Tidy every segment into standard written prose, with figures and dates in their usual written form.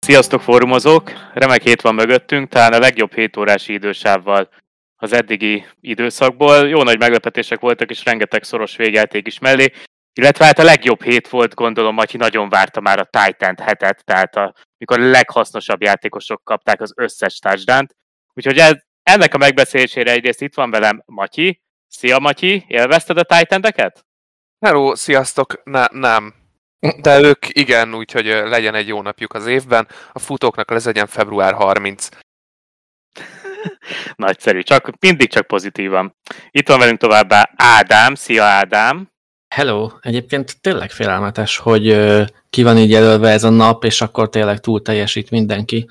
Sziasztok fórumozók! Remek hét van mögöttünk, talán a legjobb 7 órási idősávval az eddigi időszakból. Jó nagy meglepetések voltak, és rengeteg szoros végjáték is mellé. Illetve hát a legjobb hét volt, gondolom, Matyi nagyon várta már a Titan hetet, tehát amikor a leghasznosabb játékosok kapták az összes touchdown-t. Úgyhogy ennek a megbeszélésére egyrészt itt van velem Matyi. Szia Matyi, élvezted a Titan-eket? Hello, sziasztok! Nem. De ők igen, úgyhogy legyen egy jó napjuk az évben. A futóknak ez legyen február 30. Nagyszerű, mindig csak pozitívan. Itt van velünk továbbá Ádám. Szia Ádám! Hello! Egyébként tényleg félelmetes, hogy ki van így jelölve ez a nap, és akkor tényleg túl teljesít mindenki.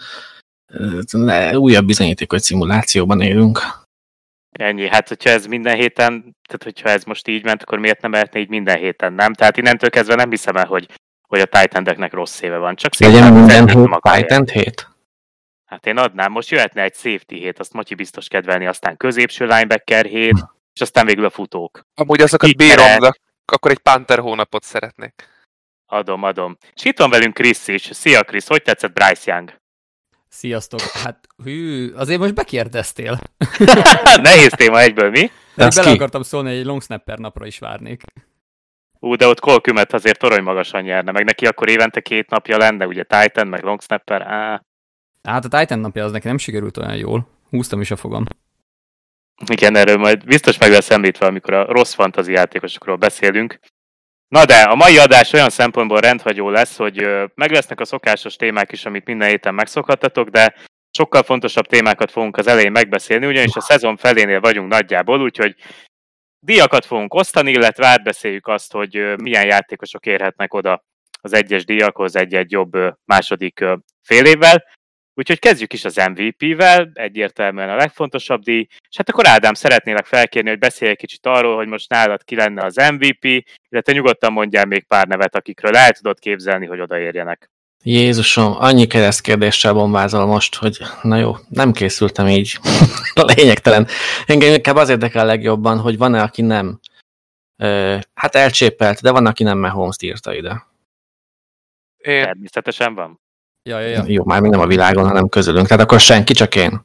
Újabb bizonyíték, hogy szimulációban élünk. Ennyi. Hát, hogyha ez minden héten, tehát hogyha ez most így ment, akkor miért nem lehetne így minden héten, nem? Tehát innentől kezdve nem hiszem el, hogy a Titan-eknek rossz éve van. Csak legyen minden hét Titan hét? Hát én adnám. Most jöhetne egy safety hét, azt Matyi biztos kedvelni, aztán középső linebacker hét, és aztán végül a futók. Amúgy azokat bírom, de akkor egy Panther hónapot szeretnék. Adom. És itt van velünk Chris is. Szia Chris, hogy tetszett Bryce Young? Sziasztok! Hát azért most bekérdeztél. Nehéz téma egyből, mi? Bele akartam szólni, egy long snapper napra is várnék. De ott Cole Kmet azért torony magasan nyerne, meg neki akkor évente 2 napja lenne, ugye Titan, meg long snapper. Hát a Titan napja az neki nem sikerült olyan jól. Húztam is a fogam. Igen, erről majd biztos meg lesz említve, amikor a rossz fantasy játékosokról beszélünk. Na de, a mai adás olyan szempontból rendhagyó lesz, hogy meg lesznek a szokásos témák is, amit minden héten megszokhattatok, de sokkal fontosabb témákat fogunk az elején megbeszélni, ugyanis a szezon felénél vagyunk nagyjából, úgyhogy díjakat fogunk osztani, illetve átbeszéljük azt, hogy milyen játékosok érhetnek oda az egyes díjakhoz egy-egy jobb második fél évvel. Úgyhogy kezdjük is az MVP-vel, egyértelműen a legfontosabb díj, és hát akkor Ádám, szeretnélek felkérni, hogy beszélj egy kicsit arról, hogy most nálad ki lenne az MVP, illetve nyugodtan mondjál még pár nevet, akikről el tudod képzelni, hogy odaérjenek. Jézusom, annyi keresztkérdéssel bombázol most, hogy na jó, nem készültem így. Lényegtelen. Engem inkább az érdekel legjobban, hogy van-e, aki nem hát elcsépelt, de van, aki nem Mahomes-t írta ide. Természetesen van. Ja. Jó, már még nem a világon, hanem közülünk. Tehát akkor senki, csak én.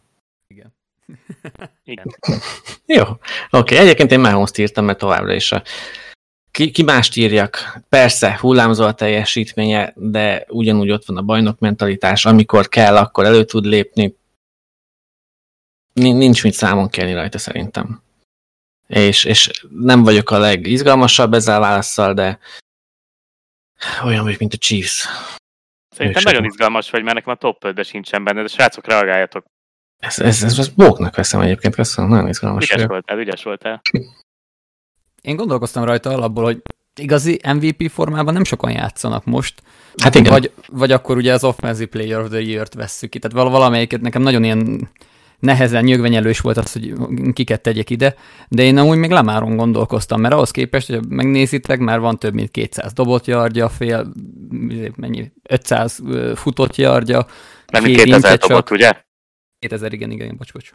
Igen. Jó, oké. Egyébként én Mahomes-t írtam, mert továbbra is ki mást írjak? Persze, hullámzó a teljesítménye, de ugyanúgy ott van a bajnok mentalitás, amikor kell, akkor elő tud lépni. Nincs mit számon kérni rajta szerintem. És nem vagyok a legizgalmasabb ezzel a válasszal, de olyan vagy, mint a Chiefs. Szerintem nagyon izgalmas vagy, mert nekem a top 5-ben sincsen benne, de srácok, reagáljatok. Ez bóknak veszem egyébként, köszönöm, nagyon izgalmas. Ügyes voltál. Én gondolkoztam rajta alapból, hogy igazi MVP formában nem sokan játszanak most. Hát igen. Vagy akkor ugye az Offensive Player of the Year-t vesszük ki. Tehát valamelyiket nekem nagyon ilyen nehezen nyögvenyelős volt az, hogy kiket tegyek ide, de én amúgy még Lamaron gondolkoztam, mert ahhoz képest, hogy megnézitek, már van több mint 200 dobott yardja, 500 futott yardja. Nem mint 2000 dobott, ugye? 2000, igen, bocs.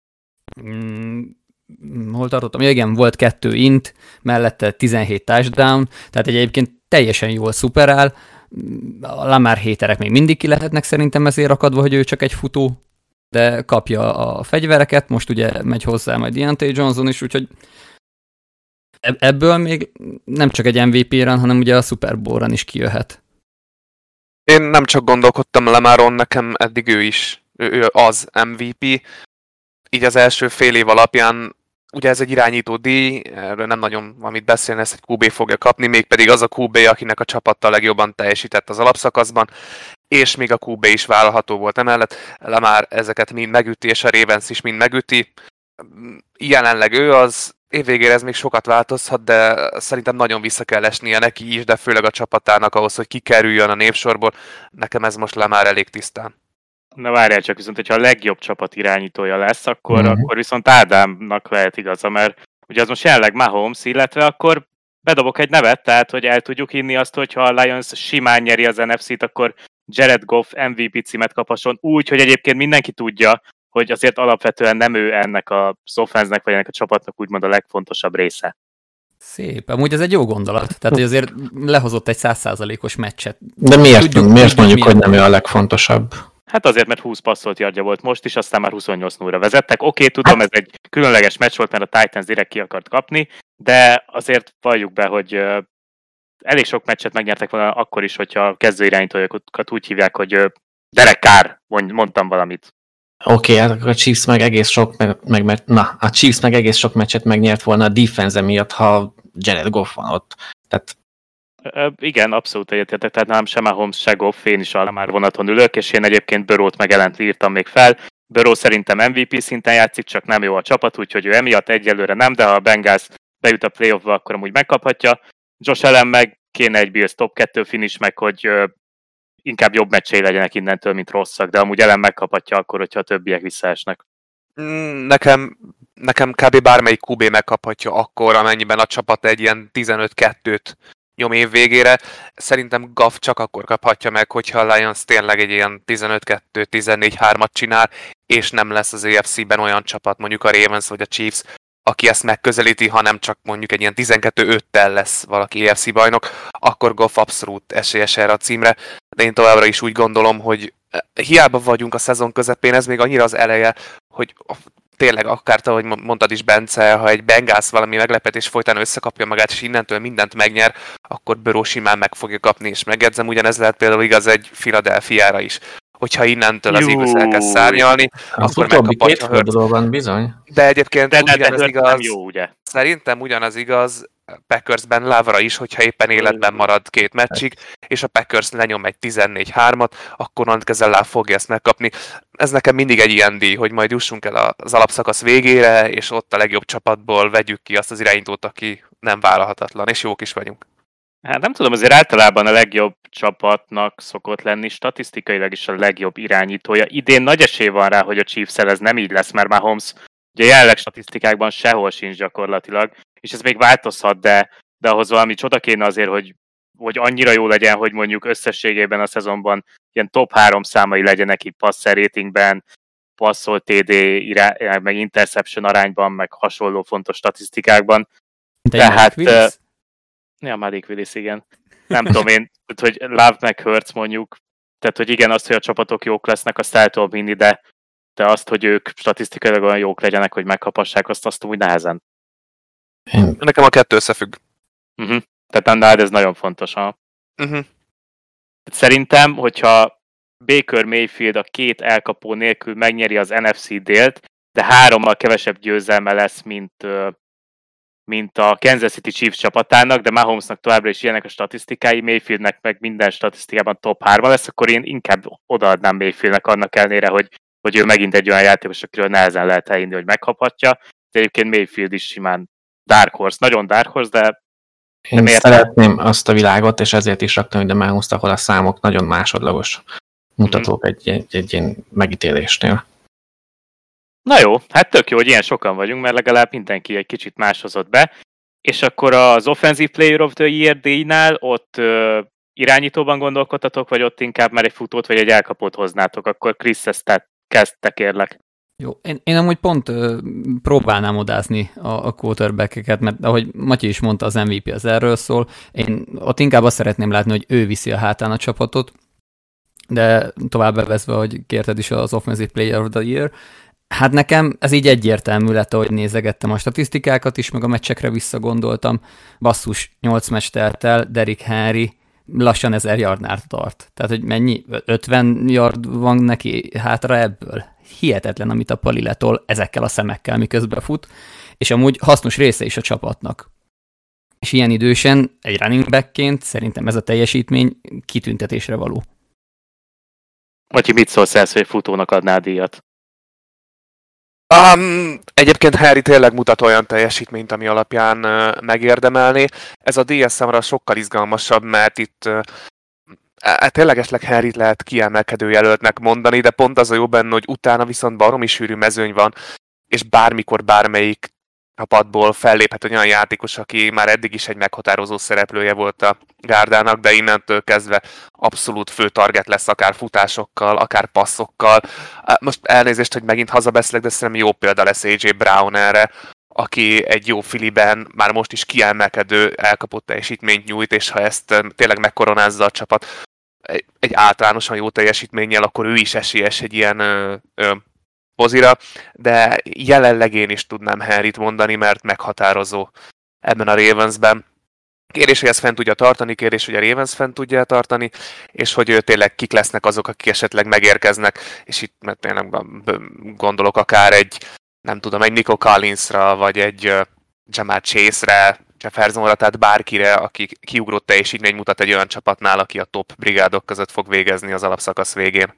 Hol tartottam? Ja, igen, volt 2 int, mellette 17 touchdown, tehát egyébként teljesen jól szuperál. A Lamar haterek még mindig ki lehetnek szerintem ezért akadva, hogy ő csak egy futó, de kapja a fegyvereket, most ugye megy hozzá majd Deontay Johnson is, úgyhogy ebből még nem csak egy MVP-ren, hanem ugye a Super Bowl-ran is kijöhet. Én nem csak gondolkodtam Lamaron, nekem eddig ő az MVP. Így az első fél év alapján, ugye ez egy irányító díj, erről nem nagyon van mit beszélni, ezt egy QB fogja kapni, mégpedig az a QB, akinek a csapattal legjobban teljesített az alapszakaszban, és még a QB is vállalható volt emellett. Lamar ezeket mind megüti, és a Ravens is mind megüti. Jelenleg ő az, évvégére ez még sokat változhat, de szerintem nagyon vissza kell esnie neki is, de főleg a csapatának ahhoz, hogy kikerüljön a névsorból. Nekem ez most Lamar elég tisztán. Na várjál csak, viszont hogyha a legjobb csapat irányítója lesz, akkor viszont Ádámnak lehet igaza, mert ugye az most jelenleg Mahomes, illetve akkor bedobok egy nevet, tehát hogy el tudjuk hinni azt, hogyha a Lions simán nyeri az NFC-t, akkor Jared Goff MVP címet kaphasson úgy, hogy egyébként mindenki tudja, hogy azért alapvetően nem ő ennek a offense-nek, vagy ennek a csapatnak úgymond a legfontosabb része. Szép. Amúgy ez egy jó gondolat. Tehát, hogy azért lehozott egy 100%-os meccset. De miért mondjuk, hogy nem ő a legfontosabb? Hát azért, mert 20 passzolt yardja volt most is, aztán már 28-0-ra vezettek. Oké, tudom, ez egy különleges meccs volt, mert a Titans direkt ki akart kapni, de azért valljuk be, hogy elég sok meccset megnyertek volna akkor is, hogyha a kezdőirányítójukat úgy hívják, hogy Derek Carr, mondtam valamit. Oké, hát a Chiefs meg egész sok meccset megnyert volna a defense miatt, ha Jared Goff van ott. Tehát... Igen, abszolút egyetértek, tehát nem sem Mahomes, se Goff, én is már vonaton ülök, és én egyébként Burrowt meg ellent írtam még fel. Burrow szerintem MVP szinten játszik, csak nem jó a csapat, úgyhogy ő emiatt egyelőre nem, de ha a Bengals bejut a playoffba, akkor amúgy megkaphatja. Josh Allen meg kéne egy Bills top 2 finish, meg hogy inkább jobb meccsei legyenek innentől, mint rosszak, de amúgy Allen megkaphatja akkor, hogyha a többiek visszaesnek. Nekem kb. Bármelyik QB megkaphatja akkor, amennyiben a csapat egy ilyen 15-2-t nyom év végére. Szerintem Goff csak akkor kaphatja meg, hogyha a Lions tényleg egy ilyen 15-2, 14-3-at csinál, és nem lesz az AFC-ben olyan csapat, mondjuk a Ravens vagy a Chiefs, aki ezt megközelíti, hanem csak mondjuk egy ilyen 12-5-tel lesz valaki AFC bajnok, akkor Goff abszolút esélyes erre a címre. De én továbbra is úgy gondolom, hogy hiába vagyunk a szezon közepén, ez még annyira az eleje, hogy tényleg akár te, ahogy mondtad is, Bence, ha egy Bengals valami meglepetés folytán összekapja magát, és innentől mindent megnyer, akkor Burrow simán meg fogja kapni, és megjegyzem, ugyanez lehet például igaz egy Philadelphiára is. Hogyha innentől az Eagles elkezd szárnyalni, akkor megkaphatja Hurts. Bizony. De egyébként ugyanez igaz, nem jó, ugye? Szerintem ugyanaz igaz Packersben Lavra is, hogyha éppen életben marad 2 meccsig, és a Packers lenyom egy 14-3-at, akkor onnantkezzel Love fogja ezt megkapni. Ez nekem mindig egy ilyen díj, hogy majd jussunk el az alapszakasz végére, és ott a legjobb csapatból vegyük ki azt az irányítót, aki nem vállalhatatlan, és jók is vagyunk. Hát nem tudom, azért általában a legjobb csapatnak szokott lenni, statisztikailag is a legjobb irányítója. Idén nagy esély van rá, hogy a Chiefs-el ez nem így lesz, mert Mahomes ugye jelenleg statisztikákban sehol sincs gyakorlatilag, és ez még változhat, de ahhoz valami csoda kéne azért, hogy annyira jó legyen, hogy mondjuk összességében a szezonban ilyen top 3 számai legyenek itt passer ratingben, passzolt TD, meg interception arányban, meg hasonló fontos statisztikákban. Tehát... Malik Willis, igen. Nem tudom én, hogy Love meg Hurts mondjuk, tehát hogy igen, azt, hogy a csapatok jók lesznek, azt el tudom hinni, de azt, hogy ők statisztikailag olyan jók legyenek, hogy megkapassák, azt úgy nehezen. Nekem a 2 összefügg. Tehát annál ez nagyon fontos, ha? Szerintem, hogyha Baker Mayfield a 2 elkapó nélkül megnyeri az NFC délt, de 3-mal kevesebb győzelme lesz, mint a Kansas City Chiefs csapatának, de Mahomesnak továbbra is ilyenek a statisztikái, Mayfieldnek meg minden statisztikában top 3 lesz, akkor én inkább odaadnám Mayfieldnek annak ellenére, hogy ő megint egy olyan játékos, akiről nehezen lehet elhinni, hogy megkaphatja. De egyébként Mayfield is simán Dark Horse, nagyon Dark Horse, de én szeretném azt a világot, és ezért is raktam ide Mahomest, ahol a számok nagyon másodlagos mutatók egy ilyen megítélésnél. Na jó, hát tök jó, hogy ilyen sokan vagyunk, mert legalább mindenki egy kicsit más hozott be. És akkor az Offensive Player of the Year díjnál ott irányítóban gondolkodtatok, vagy ott inkább már egy futót, vagy egy elkapót hoznátok? Akkor Chris, ezt kezdte, kérlek. Jó, én amúgy pont próbálnám odázni a quarterback-eket, mert ahogy Matyi is mondta, az MVP az erről szól. Én ott inkább azt szeretném látni, hogy ő viszi a hátán a csapatot, de tovább bevezve, hogy kérted is az Offensive Player of the Year, hát nekem ez így egyértelmű lett, ahogy nézegettem a statisztikákat is, meg a meccsekre visszagondoltam. Basszus, 8 meccs telt el, Derrick Henry lassan 1000 yardnál tart. Tehát, hogy mennyi? 50 yard van neki hátra ebből? Hihetetlen, amit a Pali letol ezekkel a szemekkel, miközben fut, és amúgy hasznos része is a csapatnak. És ilyen idősen egy running backként szerintem ez a teljesítmény kitüntetésre való. Matyi, mit szólsz ehhez, hogy futónak adná díjat? Egyébként Harry tényleg mutat olyan teljesítményt, ami alapján megérdemelné. Ez a díj számra sokkal izgalmasabb, mert itt ténylegesleg Harryt lehet kiemelkedő jelöltnek mondani, de pont az a jó benne, hogy utána viszont baromi sűrű mezőny van, és bármikor bármelyik csapatból felléphet olyan játékos, aki már eddig is egy meghatározó szereplője volt a gárdának, de innentől kezdve abszolút fő target lesz akár futásokkal, akár passzokkal. Most elnézést, hogy megint hazabeszélek, de szerintem jó példa lesz AJ Brown erre, aki egy jó filiben már most is kiemelkedő elkapott teljesítményt nyújt, és ha ezt tényleg megkoronázza a csapat egy általánosan jó teljesítménnyel, akkor ő is esélyes egy ilyen pozira, de jelenleg én is tudnám Henryt mondani, mert meghatározó ebben a Ravensben. Kérdés, hogy ezt fent tudja tartani, kérdés, hogy a Ravens fent tudja tartani, és hogy tényleg kik lesznek azok, akik esetleg megérkeznek, és itt mert tényleg gondolok akár egy Nico Collinsra, vagy egy Jamar Chase-re, Jeffersonra, tehát bárkire, aki kiugrott teljesítmény mutat egy olyan csapatnál, aki a top brigádok között fog végezni az alapszakasz végén.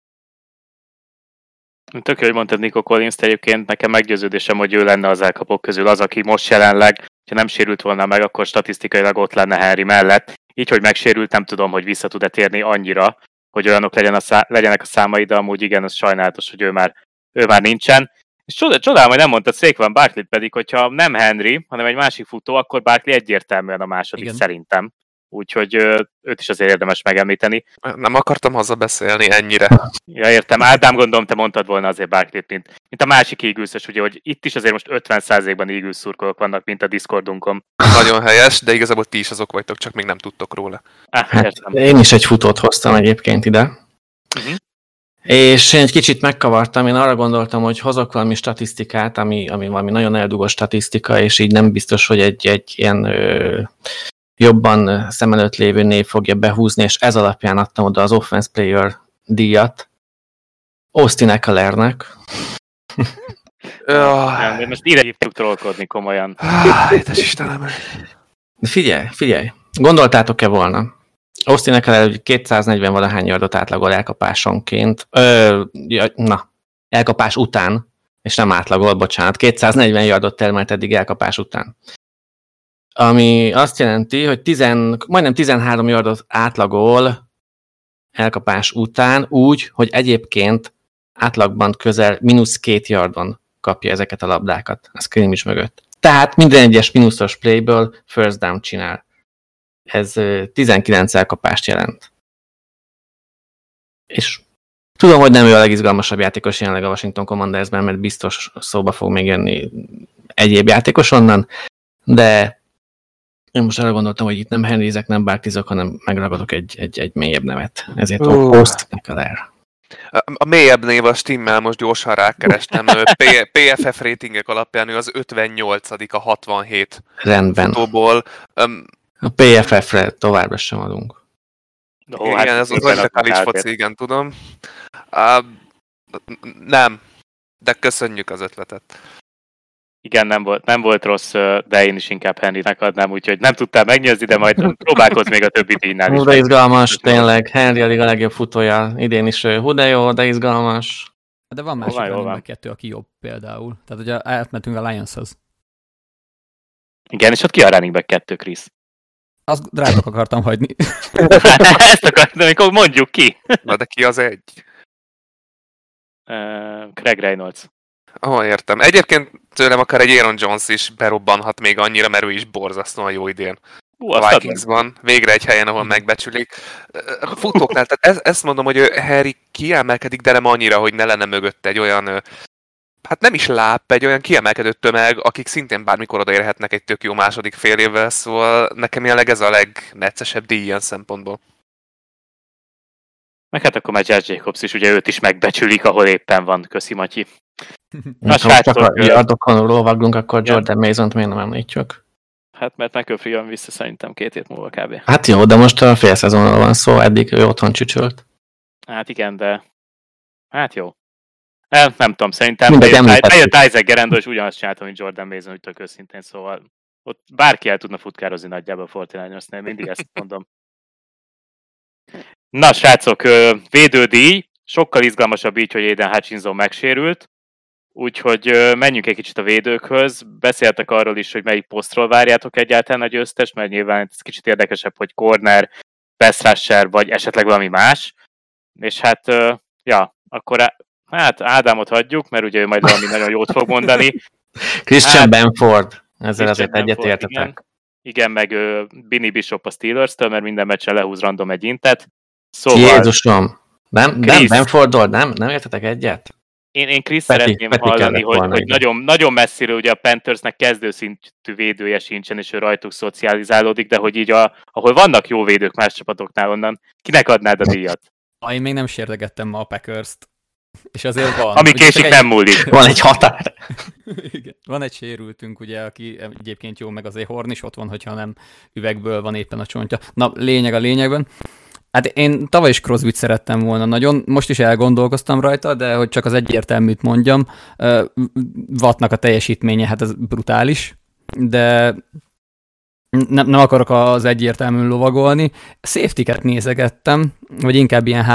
Tök jó, hogy mondtad Nico Collins-t, egyébként nekem meggyőződésem, hogy ő lenne az elkapók közül az, aki most jelenleg, ha nem sérült volna meg, akkor statisztikailag ott lenne Henry mellett. Így, hogy megsérült, nem tudom, hogy vissza tud-e térni annyira, hogy olyanok legyenek a számai, de amúgy igen, az sajnálatos, hogy ő már nincsen. És csodálom, hogy nem mondtad Saquon Barkley, pedig, hogyha nem Henry, hanem egy másik futó, akkor Barkley egyértelműen a második, igen. Szerintem. Úgyhogy őt is azért érdemes megemlíteni. Nem akartam hazabeszélni ennyire. Ja, értem. Ádám, gondolom, te mondtad volna azért Barkley-t, mint a másik Eagles-ös, ugye, hogy itt is azért most 50%-ban Eagles szurkolók vannak, mint a Discordunkon. Nagyon helyes, de igazából ti is azok vagytok, csak még nem tudtok róla. Hát, én is egy futót hoztam egyébként ide. Uh-huh. És én egy kicsit megkavartam, én arra gondoltam, hogy hozok valami statisztikát, ami valami nagyon eldugó statisztika, és így nem biztos, hogy egy ilyen jobban szem előtt lévő név fogja behúzni, és ez alapján adtam oda az Offense Player díjat Austin Ekelernek. De most ide hívtuk trollkodni komolyan. Édes Istenem! Figyelj! Gondoltátok-e volna? Austin Ekeler 240 valahány yardot átlagol elkapásonként. Elkapás után, és nem átlagol, bocsánat. 240 yardot termelt eddig elkapás után. Ami azt jelenti, hogy majdnem 13 yardot átlagol elkapás után úgy, hogy egyébként átlagban közel -2 yardon kapja ezeket a labdákat a scrimmage mögött. Tehát minden egyes mínuszos playből first down csinál. Ez 19 elkapást jelent. És tudom, hogy nem ő a legizgalmasabb játékos jelenleg a Washington Commandersben, mert biztos szóba fog még jönni egyéb játékos onnan, de én most arra gondoltam, hogy itt nem Henryzek, nem Barkleyzok, hanem megragadok egy mélyebb nevet. Ezért Austin Ekeler. A mélyebb név a stimmel, most gyorsan rákerestem. PFF ratingek alapján ő az 58. a 67 rendben. Futóból. A PFF-re továbbra sem adunk. Igen, ez az college foci, igen, tudom. Nem, de köszönjük az ötletet. Igen, nem volt rossz, de én is inkább Henrynek adnám, úgyhogy nem tudtál megnyerni, de majd próbálkozz még a többi díjnál is. De izgalmas, tényleg. Henry a liga legjobb futója. Idén is de jó, de izgalmas. De van másik running back 2, aki jobb például. Tehát, ugye átmentünk a Lionshoz. Igen, és ott ki a running back 2, Krisz? Azt rátok akartam hagyni. Ezt akartam, amikor mondjuk ki. Na de ki az egy? Craig Reynolds. Értem. Egyébként tőlem akár egy Aaron Jones is berobbanhat még annyira, mert ő is borzasztóan jó idén. A Vikingsban. Végre egy helyen, ahol megbecsülik. A futóknál, tehát ezt mondom, hogy Harry kiemelkedik, de nem annyira, hogy ne lenne mögött egy olyan, hát nem is láp, egy olyan kiemelkedő tömeg, akik szintén bármikor odaérhetnek egy tök jó második fél évvel, szóval nekem jelenleg ez a legneccesebb díj ilyen szempontból. Meg hát akkor már Josh Jacobs is, ugye őt is megbecsülik, ahol éppen van. Köszi, Matyi. Ha csak a yardokon lovaglunk, akkor Jordan Mason-t miért nem említjük? Hát mert McCaffrey jön vissza szerintem 2 hét múlva kb. Hát jó, de most a fél szezonról van szó, eddig ő otthon csücsölt. Hát igen, de hát jó. Nem tudom, szerintem bejött Isaac Gerendo, és ugyanazt csináltam, mint Jordan Mason, úgy tök őszintén, szóval ott bárki el tudna futkározni nagyjából a 49ersnél, mindig ezt mondom. Na srácok, védődíj, sokkal izgalmasabb így, hogy Aiden Hutchinson megsérült, úgyhogy menjünk egy kicsit a védőkhöz. Beszéltek arról is, hogy melyik posztról várjátok egyáltalán a győztest, mert nyilván ez kicsit érdekesebb, hogy corner, pass rusher, vagy esetleg valami más. És hát, akkor Ádámot hagyjuk, mert ugye ő majd valami nagyon jót fog mondani. Christian Benford, ezzel azért egyetértetek. Igen, meg Binny Bishop a Steelers-től, mert minden meccsen lehúz random egy intet. Szóval... Jézusom! Nem Benfordról nem értetek egyet? Én Chris Peti szeretném hallani, kellett volna, hogy igen. nagyon, nagyon messziről ugye a Panthersnek kezdőszintű védője sincsen, és ő rajtuk szocializálódik, de hogy így ahol vannak jó védők más csapatoknál onnan, kinek adnád a díjat? Én még nem sérdegettem ma a Packers-t. És azért van. Ami Ugye késik, nem múlik. Van egy határ. Igen. Van egy sérültünk, ugye, aki egyébként jó, meg azért Horn is ott van, hogyha nem üvegből van éppen a csontja. Na, lényeg a lényegben. Hát én tavaly is Crosbyt szerettem volna nagyon, most is elgondolkoztam rajta, de hogy csak az egyértelműt mondjam, Wattnak a teljesítménye, hát ez brutális, de nem akarok az egyértelműen lovagolni. Safety-ket nézegettem, vagy inkább ilyen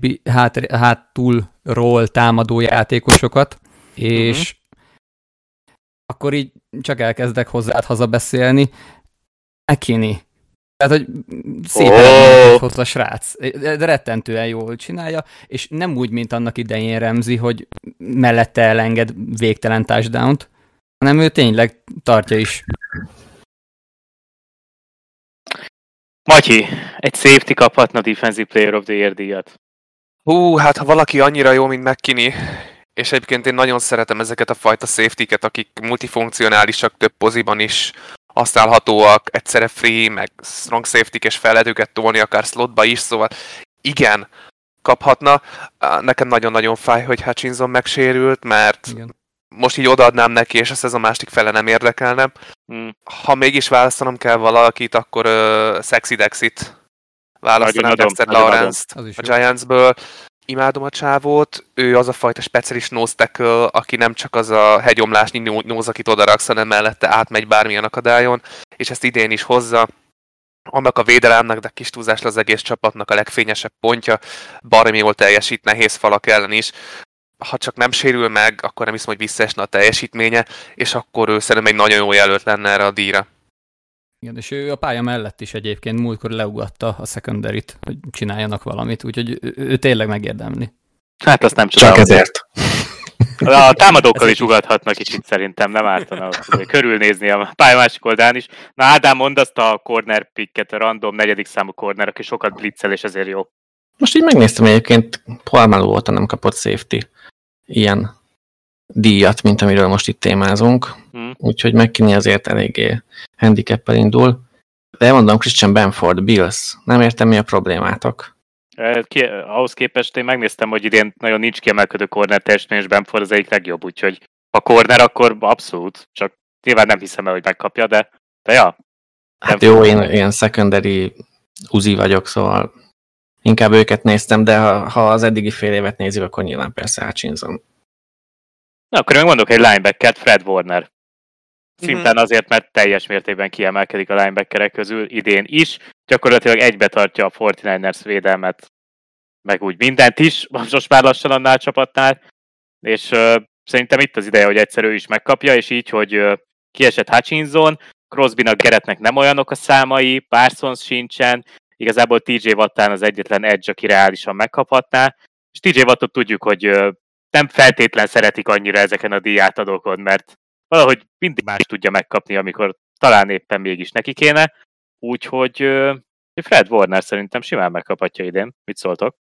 hátulról támadó játékosokat, és akkor így csak elkezdek hozzád hazabeszélni. McKinney. Tehát, hogy szépen hozzá a srác. De rettentően jól csinálja, és nem úgy, mint annak idején Ramsey, hogy mellette elenged végtelen touchdown-t, hanem ő tényleg tartja is. Matyi, egy safety kaphatna Defensive Player of the Year díjat. Hát ha valaki annyira jó, mint McKinney, és egyébként én nagyon szeretem ezeket a fajta safety-ket, akik multifunkcionálisak, több poziban is használhatóak, egyszerre free, meg strong safety-k, és fel lehet őket tolni akár slotba is, szóval igen, kaphatna. Nekem nagyon-nagyon fáj, hogy Hutchinson megsérült, mert Igen. most így odaadnám neki, és a szezon másik fele nem érdekelne. Ha mégis választanom kell valakit, akkor Sexy Dexit választanám, Dexter Lawrence-t a Giantsből. Imádom a csávót, ő az a fajta speciális nose tackle, aki nem csak az a hegyomlásnyi nose, akit odaraksz, hanem mellette átmegy bármilyen akadályon, és ezt idén is hozza. Annak a védelemnek, de kis túlzásra az egész csapatnak a legfényesebb pontja, baromi jól teljesít nehéz falak ellen is. Ha csak nem sérül meg, akkor nem hiszem, hogy visszaesne a teljesítménye, és akkor ő szerintem egy nagyon jó jelölt lenne erre a díjra. Igen, és ő a pálya mellett is egyébként múltkor leugatta a secondaryt, hogy csináljanak valamit, úgyhogy ő tényleg megérdemli. Hát azt nem Csak csodálom. ezért. A támadókkal is ugathatnak kicsit szerintem, nem ártana körülnézni a pálya másik oldalán is. Na Ádám, mondd azt a corner picket, a random 4. számú corner, aki sokat blitzel, és ezért jó. Most így megnéztem egyébként, Palmeló óta nem kapott safety ilyen díjat, mint amiről most itt témázunk. Úgyhogy McKinney azért eléggé handicappel indul. De mondom, Christian Benford, Bills. Nem értem, mi a problémátok. Ahhoz képest én megnéztem, hogy idén nagyon nincs kiemelkedő corner teljesítmény, és Benford az egyik legjobb, úgyhogy ha corner, akkor abszolút. Csak nyilván nem hiszem el, hogy megkapja, de ja. Hát jó, én ilyen secondary uzi vagyok, szóval inkább őket néztem, de ha az eddigi fél évet nézzük, akkor nyilván persze Hutchinson. Na, akkor még mondok egy linebackert, Fred Warner. Szintén azért, mert teljes mértékben kiemelkedik a linebackerek közül idén is. Gyakorlatilag egybe tartja a 49ers védelmet, meg úgy mindent is, most már lassan annál csapatnál. És szerintem itt az ideje, hogy egyszer ő is megkapja, és így, hogy kiesett Hutchinson, Crosbynak, Garrettnek nem olyanok a számai, Parsons sincsen, igazából TJ Wattán az egyetlen edge, aki reálisan megkaphatná, és TJ Wattot tudjuk, hogy nem feltétlen szeretik annyira ezeken a díjátadókon, mert valahogy mindig más tudja megkapni, amikor talán éppen mégis neki kéne, úgyhogy Fred Warner szerintem simán megkaphatja idén. Mit szóltok?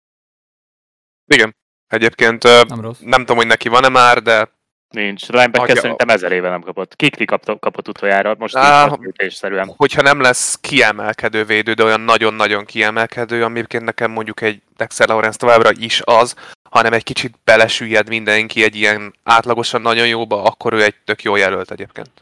Igen. Egyébként nem tudom, hogy neki van-e már, de... Nincs. Linebacker szerintem 1000 éve nem kapott. Kikli kapott utoljára, most szerűen. Hogyha nem lesz kiemelkedő védő, de olyan nagyon-nagyon kiemelkedő, amiként nekem mondjuk egy Dexter Lawrence továbbra is az, hanem egy kicsit belesüllyed mindenki egy ilyen átlagosan nagyon jóba, akkor ő egy tök jó jelölt egyébként.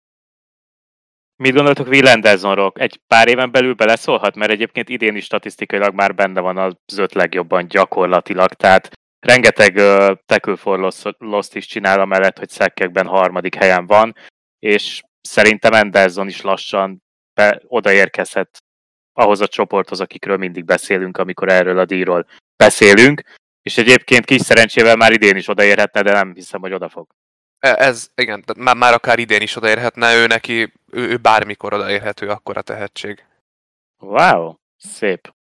Mit gondoltok Will Andersonról? Egy pár éven belül beleszólhat? Mert egyébként idén is statisztikailag már benne van az 5 legjobban gyakorlatilag, tehát rengeteg tackle for loss-t is csinál amellett, hogy sackekben 3. helyen van, és szerintem Anderson is lassan odaérkezhet ahhoz a csoporthoz, akikről mindig beszélünk, amikor erről a díjról beszélünk, és egyébként kis szerencsével már idén is odaérhetne, de nem hiszem, hogy odafog. Ez, igen, már akár idén is odaérhetne, ő bármikor odaérhető, akkora tehetség. Wow, szép.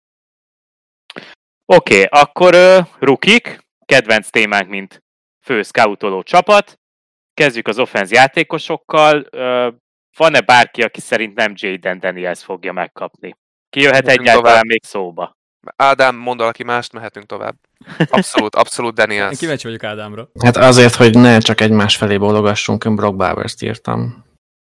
Oké, akkor rukik, kedvenc témánk, mint fő scoutoló csapat. Kezdjük az offense játékosokkal. Van-e bárki, aki szerint nem Jayden Daniels fogja megkapni? Ki jöhet egyáltalán még szóba? Ádám, mond valaki mást, mehetünk tovább. Abszolút Daniels. Én kíváncsi vagyok Ádámra. Hát azért, hogy ne csak egymás felé bólogassunk, én Brock Bowers-t írtam.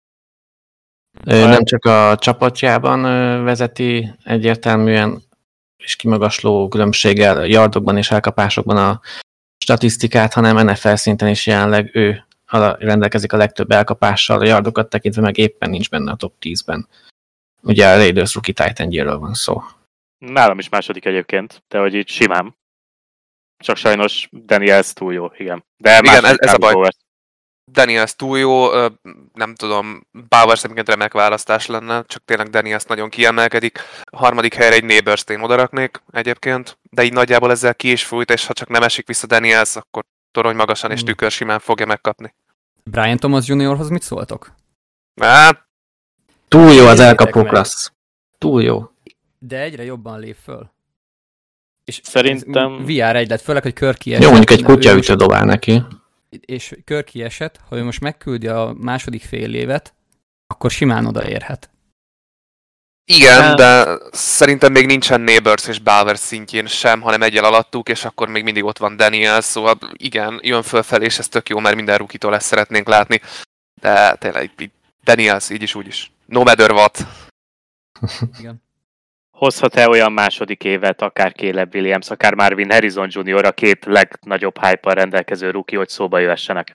Ő nem csak a csapatjában vezeti egyértelműen és kimagasló különbséggel yardokban és elkapásokban a statisztikát, hanem NFL szinten is jelenleg ő rendelkezik a legtöbb elkapással, a yardokat tekintve meg éppen nincs benne a top 10-ben. Ugye a Raiders rookie tight endjéről van szó. Nálam is második egyébként, de hogy így simán. Csak sajnos Daniels túl jó, igen. De igen, ez a baj. Bowers. Daniels túl jó, nem tudom, Bowers egyébként remek választás lenne, csak tényleg Daniels nagyon kiemelkedik. A harmadik helyre egy Neighbors-t én odaraknék egyébként, de így nagyjából ezzel ki is fújt, és ha csak nem esik vissza Daniels, akkor torony magasan és tükör simán fogja megkapni. Brian Thomas Jr.-hoz mit szóltok? Hát, túl jó az elkapó klassz. Túl jó. De egyre jobban lép föl. És Szerintem... VR egy lett, főleg, hogy Kirk kiesett. Jó, mondjuk egy kutyaütő dobál neki. És Kirk kiesett, ha ő most megküldi a második fél évet, akkor simán odaérhet. igen, de szerintem még nincsen Neighbors és Bowers szintjén sem, hanem egyel alattuk, és akkor még mindig ott van Daniels, szóval igen, jön fölfelé, és ez tök jó, mert minden rukitól ezt szeretnénk látni. De tényleg Daniels, így is, úgy is. No matter what. Igen. Hozhat-e olyan második évet, akár Caleb Williams, akár Marvin Harrison Jr., a két legnagyobb hype-al rendelkező rookie, hogy szóba jöhessenek?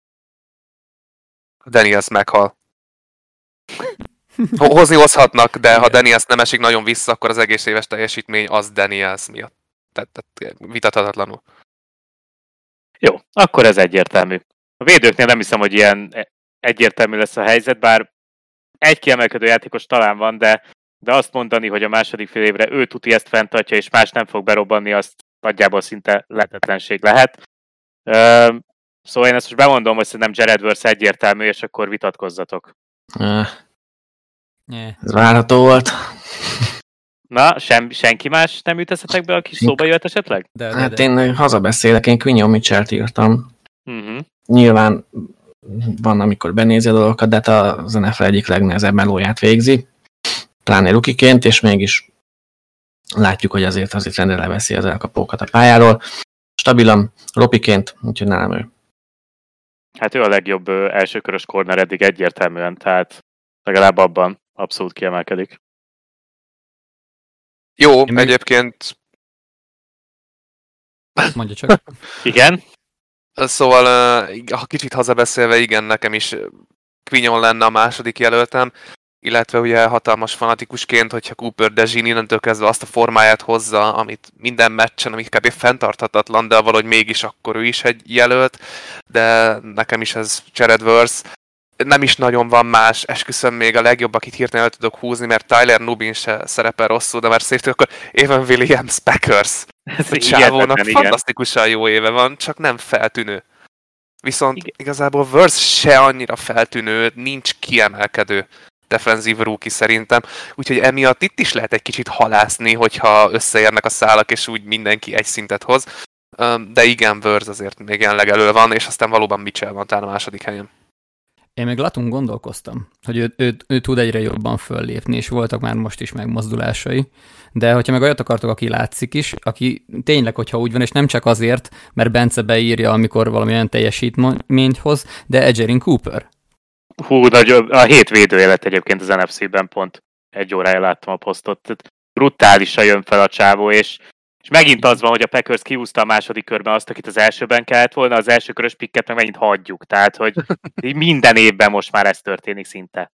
Daniels meghal. Hozni hozhatnak, de ha Daniels nem esik nagyon vissza, akkor az egész éves teljesítmény az Daniels miatt. Tehát vitathatatlanul. Jó, akkor ez egyértelmű. A védőknél nem hiszem, hogy ilyen egyértelmű lesz a helyzet, bár egy kiemelkedő játékos talán van, de azt mondani, hogy a második fél évre ő tuti ezt fenntartja, és más nem fog berobbanni, azt nagyjából szinte lehetetlenség lehet. Szóval én ezt most bemondom, hogy szerintem Jared Verse egyértelmű, és akkor vitatkozzatok. Ez várható volt. Na, senki más nem jut eszetekbe, aki szóba jött esetleg? Hát én hazabeszélek, én Quinyon Mitchell-t írtam. Nyilván van, amikor benézi a dolgokat, de hát az NFL egyik legnehezebb melóját végzi. Pláne rukiként, és mégis látjuk, hogy azért rendre leveszi az elkapókat a pályáról. Stabilan, ropiként, úgyhogy nálam ő. Hát ő a legjobb elsőkörös corner eddig egyértelműen, tehát legalább abban abszolút kiemelkedik. Jó, egyébként... Mondja csak. Igen? Szóval, ha kicsit hazabeszélve, igen, nekem is Quinyon lenne a második jelöltem, illetve ugye hatalmas fanatikusként, hogyha Cooper DeJean innentől kezdve azt a formáját hozza, amit minden meccsen, amit kb. Fenntarthatatlan, de valahogy mégis akkor ő is egy jelölt, de nekem is ez Jared Verse. Nem is nagyon van más, esküszöm még a legjobb, akit hirtelen el tudok húzni, mert Tyler Nubin se szerepel rosszul, de már szép, akkor Evan Williams Packers. A csávónak fantasztikusan jó éve van, csak nem feltűnő. Viszont igazából Verse se annyira feltűnő, nincs kiemelkedő defenzív rookie szerintem, úgyhogy emiatt itt is lehet egy kicsit halászni, hogyha összeérnek a szálak, és úgy mindenki egy szintet hoz. De igen, Verse azért még jelenleg elő van, és aztán valóban Mitchell van talán a második helyen. Én meg Latun gondolkoztam, hogy ő tud egyre jobban föllépni, és voltak már most is megmozdulásai, de hogyha meg olyat akartok, aki látszik is, aki tényleg, hogyha úgy van, és nem csak azért, mert Bence beírja, amikor valamilyen teljesítményt hoz, de Edgerrin Cooper. Hú, a 7 védője lett egyébként az NFC-ben, pont egy órája láttam a posztot. Brutálisan jön fel a csávó, és megint az van, hogy a Packers kihúzta a második körben azt, akit az elsőben kellett volna, az első körös pikket meg megint hagyjuk. Tehát, hogy minden évben most már ez történik szinte.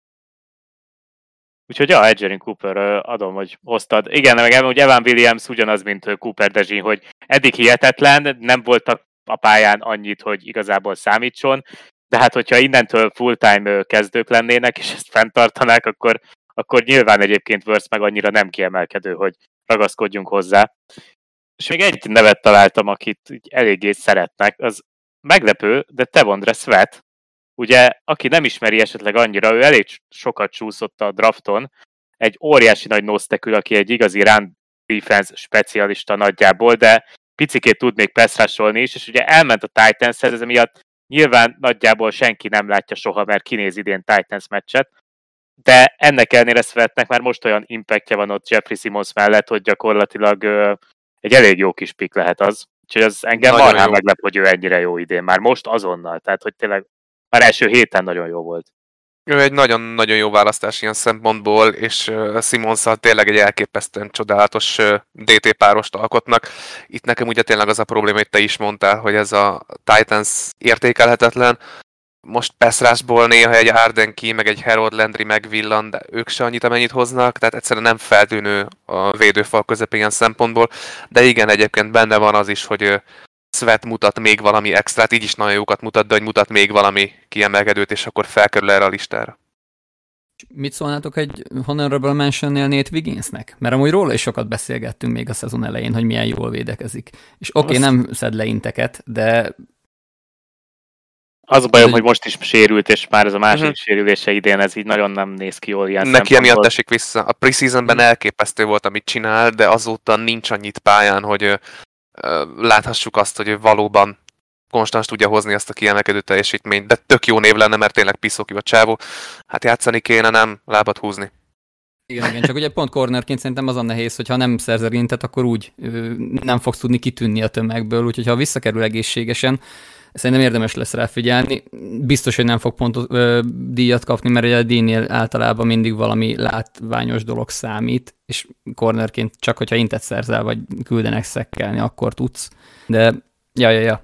Úgyhogy Edgerrin Cooper, adom, hogy hoztad. Igen, meg hogy Evan Williams ugyanaz, mint Cooper DeJean, hogy eddig hihetetlen, nem voltak a pályán annyit, hogy igazából számítson, de hát, hogyha innentől full-time kezdők lennének, és ezt fenntartanák, akkor nyilván egyébként Verse meg annyira nem kiemelkedő, hogy ragaszkodjunk hozzá. És még egy nevet találtam, akit eléggé szeretnek, az meglepő, de Tevondre Sweat, ugye, aki nem ismeri esetleg annyira, ő elég sokat csúszott a drafton, egy óriási nagy nose-tackle, aki egy igazi run defense specialista nagyjából, de picikét tud még pass rusholni is, és ugye elment a Titanshez, ez miatt nyilván nagyjából senki nem látja soha, mert kinéz idén Titans meccset, de ennek ellenére Sweatnek már most olyan impactja van ott Jeffrey Simmons mellett, hogy gyakorlatilag egy elég jó kis pick lehet az. Úgyhogy az engem marhán meglep, hogy ő ennyire jó idén. Már most azonnal. Tehát, hogy tényleg már első héten nagyon jó volt. Ő egy nagyon-nagyon jó választás ilyen szempontból, és Simmonsszal tényleg egy elképesztően csodálatos DT párost alkotnak. Itt nekem ugye tényleg az a probléma, hogy te is mondtál, hogy ez a Titans értékelhetetlen. Most Peszrásból néha egy Arden Key, meg egy Harold Landry megvillan, de ők se annyit, amennyit hoznak, tehát egyszerűen nem feltűnő a védőfal közepén ilyen szempontból. De igen, egyébként benne van az is, hogy Sweat mutat még valami extrát, így is nagyon jókat mutat, de hogy mutat még valami kiemelkedőt, és akkor felkerül erre a listára. Mit szólnátok egy honorable mentionnél Nate Wigginsnek? Mert amúgy róla is sokat beszélgettünk még a szezon elején, hogy milyen jól védekezik. És oké, nem szed le inteket, de... Az a bajom, hogy most is sérült, és már ez a második sérülése idén, ez így nagyon nem néz ki jól ilyen neki emiatt esik vissza. A preseasonben elképesztő volt, amit csinál, de azóta nincs annyit pályán, hogy láthassuk azt, hogy ő valóban konstans tudja hozni ezt a kiemelkedő teljesítményt, de tök jó név lenne, mert tényleg piszok jó a csávó. Hát játszani kéne, nem lábat húzni. Igen, csak ugye pont cornerként szerintem az a nehéz, hogy ha nem szerzel intet, akkor úgy nem fogsz tudni kitűnni a tömegből, úgyhogy ha visszakerül egészségesen, szerintem érdemes lesz rá figyelni. Biztos, hogy nem fog díjat kapni, mert ugye a díjnél általában mindig valami látványos dolog számít, és cornerként csak, hogyha intet szerzel, vagy küldenek szekkelni, akkor tudsz. De, ja.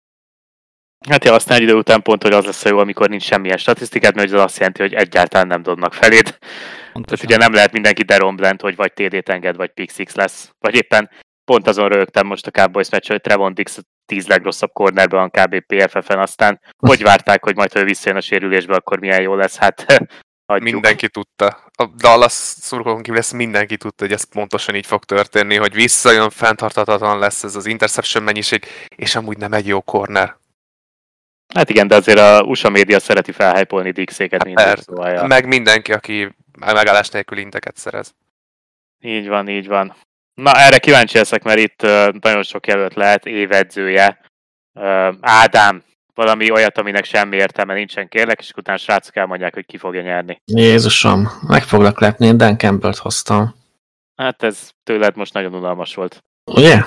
Hát ja, aztán egy idő után pont, hogy az lesz a jó, amikor nincs semmilyen statisztikát, mert ez azt jelenti, hogy egyáltalán nem dobnak feléd. Tehát ugye nem lehet mindenki Deron Bland, hogy vagy TD-t enged, vagy pick six lesz. Vagy éppen pont azon rögtem most a Cowboys meccs, hogy Trevon Diggs 10 legrosszabb cornerben van kb. PFF-en, aztán hogy várták, hogy majd, ha ő visszajön a sérülésbe, akkor milyen jó lesz, hát adjuk. Mindenki tudta. A Dallas szurkolókon kívül ezt mindenki tudta, hogy ez pontosan így fog történni, hogy visszajön, fenntarthatatlan lesz ez az interception mennyiség, és amúgy nem egy jó corner. Hát igen, de azért a USA média szereti felhypolni Diggs-éket mindig, szóval. Ja. Meg mindenki, aki megállás nélkül inteket szerez. Így van. Na, erre kíváncsi leszek, mert itt nagyon sok jelölt lehet, évedzője. Ádám, valami olyat, aminek semmi értelme nincsen, kérlek, és utána srácok elmondják, hogy ki fogja nyerni. Jézusom, meg foglak lepni, én Dan Campbell-t hoztam. Hát ez tőled most nagyon unalmas volt. Ugye?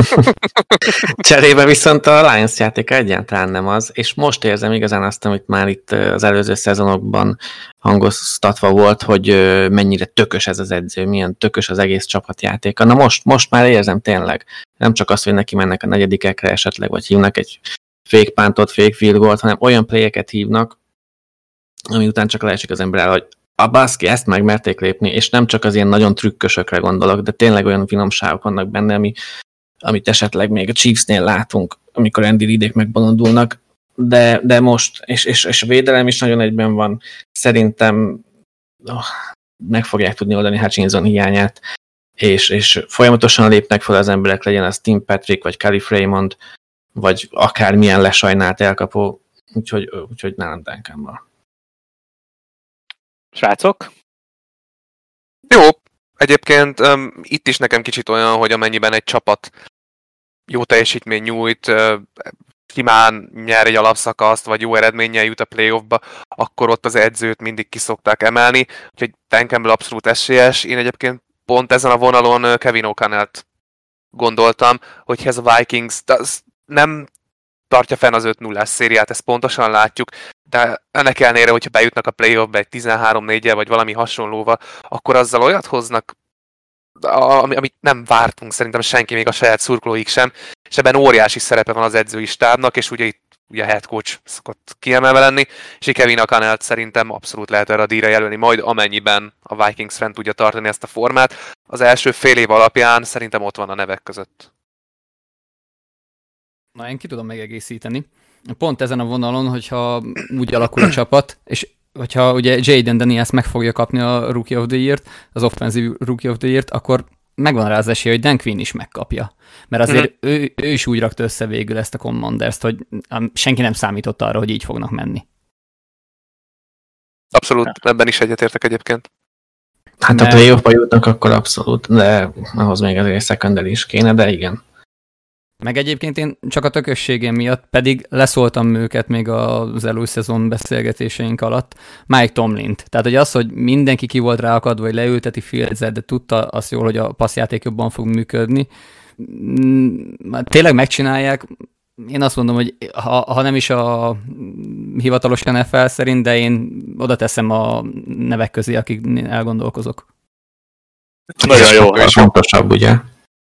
Cserébe viszont a Lions játéka egyáltalán nem az, és most érzem igazán azt, amit már itt az előző szezonokban hangoztatva volt, hogy mennyire tökös ez az edző, milyen tökös az egész csapatjátéka. Na most már érzem tényleg. Nem csak azt, hogy neki mennek a negyedikekre esetleg, vagy hívnak egy fake puntot, fake field goalt, hanem olyan playeket hívnak, ami után csak leesik az ember el, hogy a baszki, ezt megmerték lépni, és nem csak az ilyen nagyon trükkösökre gondolok, de tényleg olyan finomságok vannak benne, amit esetleg még a Chiefsnél látunk, amikor Andy Reidék megbolondulnak, de most, és a védelem is nagyon egyben van, szerintem meg fogják tudni oldani Hutchinson hiányát, és folyamatosan lépnek fel az emberek, legyen az Tim Patrick, vagy Calif Raymond, vagy akármilyen lesajnált elkapó, úgyhogy nálam Dan Campbell. Srácok? Jó, egyébként itt is nekem kicsit olyan, hogy amennyiben egy csapat jó teljesítmény nyújt, simán nyer egy alapszakaszt, vagy jó eredménnyel jut a playoffba, akkor ott az edzőt mindig ki szokták emelni, úgyhogy Dan Campbell abszolút esélyes. Én egyébként pont ezen a vonalon Kevin O'Connellt gondoltam, hogy ez a Vikings nem tartja fenn az 5-0-ás szériát, ezt pontosan látjuk, de ennek ellenére, hogyha bejutnak a playoffba egy 13-4-jel, vagy valami hasonlóval, akkor azzal olyat hoznak, amit nem vártunk szerintem senki, még a saját szurkolóik sem, és ebben óriási szerepe van az edzői stábnak, és ugye itt ugye a head coach szokott kiemelve lenni, és Kevin O'Connellt szerintem abszolút lehet erre a díjra jelölni, majd amennyiben a Vikings fent tudja tartani ezt a formát. Az első fél év alapján szerintem ott van a nevek között. Na, én ki tudom megegészíteni. Pont ezen a vonalon, hogyha úgy alakul a csapat, és hogyha ugye Jayden Daniels meg fogja kapni a Rookie of the Year-t, az Offensive Rookie of the Year-t, akkor megvan rá az esély, hogy Dan Quinn is megkapja. Mert azért ő is úgy rakta össze végül ezt a Commanders-t, hogy senki nem számított arra, hogy így fognak menni. Abszolút, ebben is egyetértek egyébként. Hát a playoff-ba jutnak, akkor abszolút, de ahhoz még azért secondary is kéne, de igen. Meg egyébként én csak a tökösségem miatt, pedig leszóltam őket még az előszezon beszélgetéseink alatt, Mike Tomlint. Tehát, hogy az, hogy mindenki ki volt ráakadva, hogy leülteti Fields-et, de tudta azt jól, hogy a passzjáték jobban fog működni. Tényleg megcsinálják. Én azt mondom, hogy ha nem is a hivatalos NFL szerint, de én oda teszem a nevek közé, akik elgondolkozok. Nagyon jó. És fontosabb, ugye?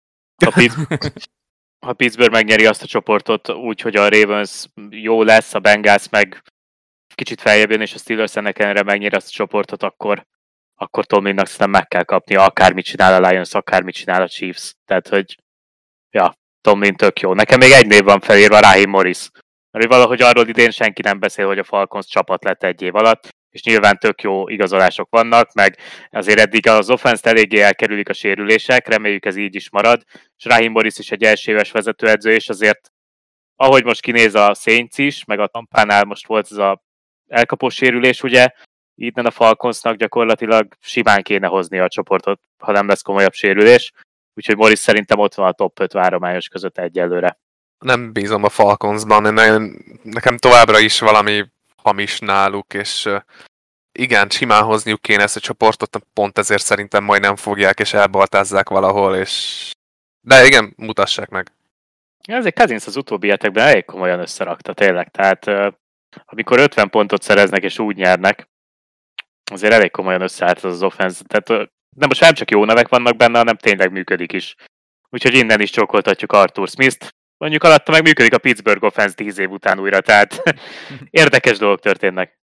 Ha Pittsburgh megnyeri azt a csoportot úgy, hogy a Ravens jó lesz, a Bengals meg kicsit feljebb jön, és a Steelers ennek ellenére megnyeri azt a csoportot, akkor Tomlinnak szerintem meg kell kapnia, akármit csinál a Lions, akármit csinál a Chiefs. Tehát, hogy Tomlin tök jó. Nekem még egy név van felírva, Raheem Morris. Mert valahogy arról idén senki nem beszél, hogy a Falcons csapat lett egy év alatt, és nyilván tök jó igazolások vannak, meg azért eddig az offense-t eléggé elkerülik a sérülések, reméljük ez így is marad, és Raheem Morris is egy első éves vezetőedző, és azért ahogy most kinéz a Saints is, meg a Tampánál most volt ez a elkapós sérülés, ugye, innen a Falconsnak gyakorlatilag simán kéne hozni a csoportot, ha nem lesz komolyabb sérülés, úgyhogy Morris szerintem ott van a top 5 várományos között egyelőre. Nem bízom a Falconsban, nekem továbbra is valami hamis náluk, és igen, simán hozniuk kéne ezt a csoportot, pont ezért szerintem majd nem fogják, és elbaltázzák valahol, és... De igen, mutassák meg. Ezért Cousins az utóbbi hetekben elég komolyan összerakta tényleg, tehát amikor 50 pontot szereznek és úgy nyernek, azért elég komolyan összeállt az offense, tehát de most nem csak jó nevek vannak benne, hanem tényleg működik is. Úgyhogy innen is csókoltatjuk Arthur Smith-t. Mondjuk alatta meg működik a Pittsburgh offense 10 év után újra, tehát érdekes dolgok történnek.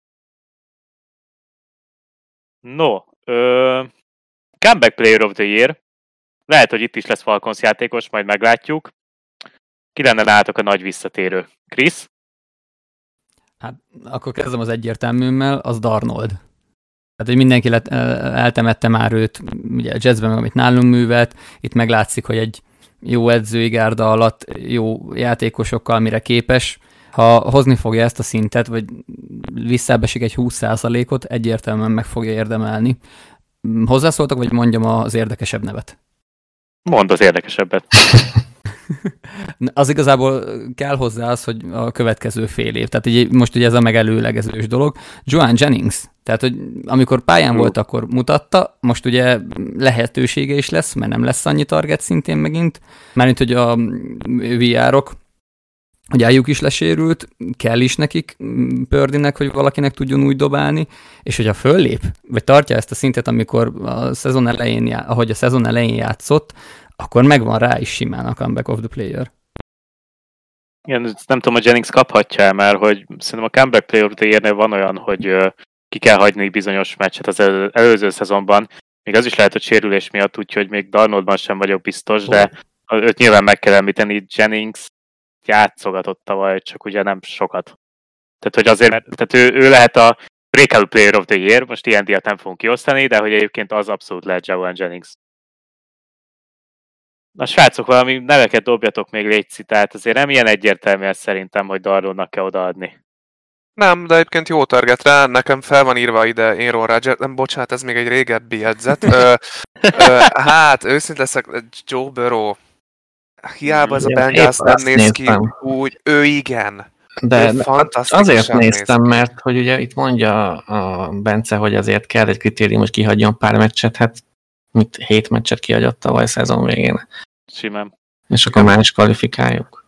No, comeback player of the year. Lehet, hogy itt is lesz Falcons játékos, majd meglátjuk. Ki lenne nálatok a nagy visszatérő? Chris? Hát akkor kezdem az egyértelműmmel, az Darnold. Tehát, hogy mindenki eltemette már őt, ugye a Jetsben meg amit nálunk művelt, itt meglátszik, hogy egy jó edzői gárda alatt jó játékosokkal mire képes. Ha hozni fogja ezt a szintet, vagy visszábesik egy 20%-ot, egyértelműen meg fogja érdemelni. Hozzászóltak, vagy mondjam az érdekesebb nevet? Mondd az érdekesebbet. Az igazából kell hozzá az, hogy a következő fél év. Tehát így, most ugye ez a megelőlegezős dolog. Joan Jennings, tehát hogy amikor pályán volt, akkor mutatta, most ugye lehetősége is lesz, mert nem lesz annyi target szintén megint. Mármint, hogy a VR-ok, hogy Ayuk is lesérült, kell is nekik Purdynek, hogy valakinek tudjon úgy dobálni, és hogyha föllép, vagy tartja ezt a szintet, amikor a szezon elején, ahogy a szezon elején játszott, akkor megvan rá is simán a comeback of the player. Igen, nem tudom, hogy Jennings kaphatja, mert hogy szerintem a comeback player of the year-nél van olyan, hogy ki kell hagyni bizonyos meccset az előző szezonban. Még az is lehet, hogy sérülés miatt, úgyhogy még Darnoldban sem vagyok biztos, de őt nyilván meg kell említeni. Jennings játszogatott tavaly, csak ugye nem sokat. Tehát, hogy azért, tehát ő lehet a breakout player of the year, most ilyen díjat nem fogunk kiosztani, de hogy egyébként az abszolút lehet Joan Jennings. Na srácok, valami neveket dobjatok még légy, tehát azért nem ilyen egyértelmű ez szerintem, hogy Darnoldnak kell odaadni. Nem, de egyébként jó target rá, nekem fel van írva ide Aaron Rodgers, nem, bocsánat, ez még egy régebbi jegyzet. Hát, őszintén leszek, Joe Burrow. Hiába ez a Bengals nem néz ki úgy, ő igen. De azért néztem, mert hogy ugye itt mondja a Bence, hogy azért kell egy kritérium, hogy kihagyjon pár meccset, hát 7 meccset kihagyott tavaly szezon végén. Simán. És akkor már is kvalifikáljuk.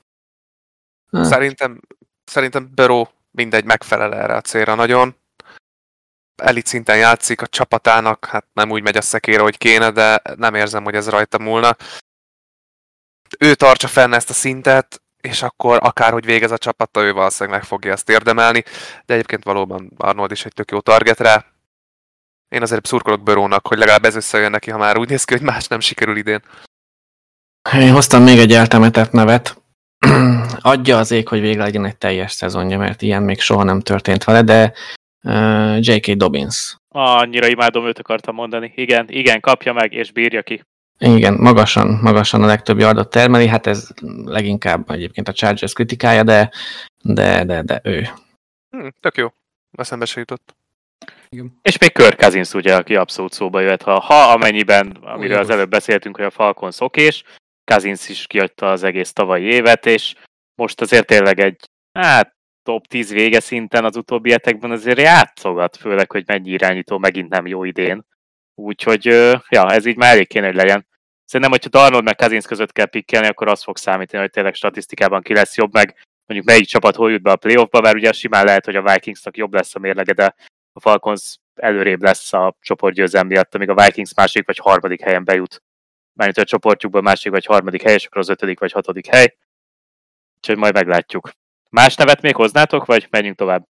Szerintem Burrow mindegy megfelel erre a célra nagyon. Elit szinten játszik a csapatának, hát nem úgy megy a szekére, hogy kéne, de nem érzem, hogy ez rajta múlna. Ő tartsa fenn ezt a szintet, és akkor akárhogy végez a csapata, ő valószínűleg meg fogja ezt érdemelni, de egyébként valóban Arnold is egy tök jó target rá. Én azért szurkolok Burrownak, hogy legalább ez összejön neki, ha már úgy néz ki, hogy más nem sikerül idén. Én hoztam még egy eltemetett nevet. Adja az ég, hogy végre legyen egy teljes szezonja, mert ilyen még soha nem történt vele, de J.K. Dobbins. Annyira imádom, őt akartam mondani. Igen, kapja meg, és bírja ki. Igen, magasan a legtöbb yardot termeli, hát ez leginkább egyébként a Chargers kritikája, de ő. Tök jó, eszembe se jutott. Igen. És még Kirk Cousins, ugye, aki abszolút szóba jöhet, ha amennyiben, amiről az előbb beszéltünk, hogy a Falcons okés, Cousins is kiadta az egész tavalyi évet, és most azért tényleg egy top 10 vége szinten az utóbbi hetekben azért játszogat, főleg, hogy mennyi irányító megint nem jó idén. Úgyhogy, ez így már elég kéne, hogy legyen. Szerintem, hogyha Darnold meg Cousins között kell pikkelni, akkor az fog számítani, hogy tényleg statisztikában ki lesz jobb, meg mondjuk melyik csapat hol jut be a playoffba, mert ugye simán lehet, hogy a Vikingsnak jobb lesz a mérlege, de a Falcons előrébb lesz a csoportgyőzelem miatt, amíg a Vikings második vagy harmadik helyen bejut. Mármint a csoportjukban második vagy harmadik hely, és akkor az 5. vagy 6. hely. Úgyhogy majd meglátjuk. Más nevet még hoznátok, vagy menjünk tovább?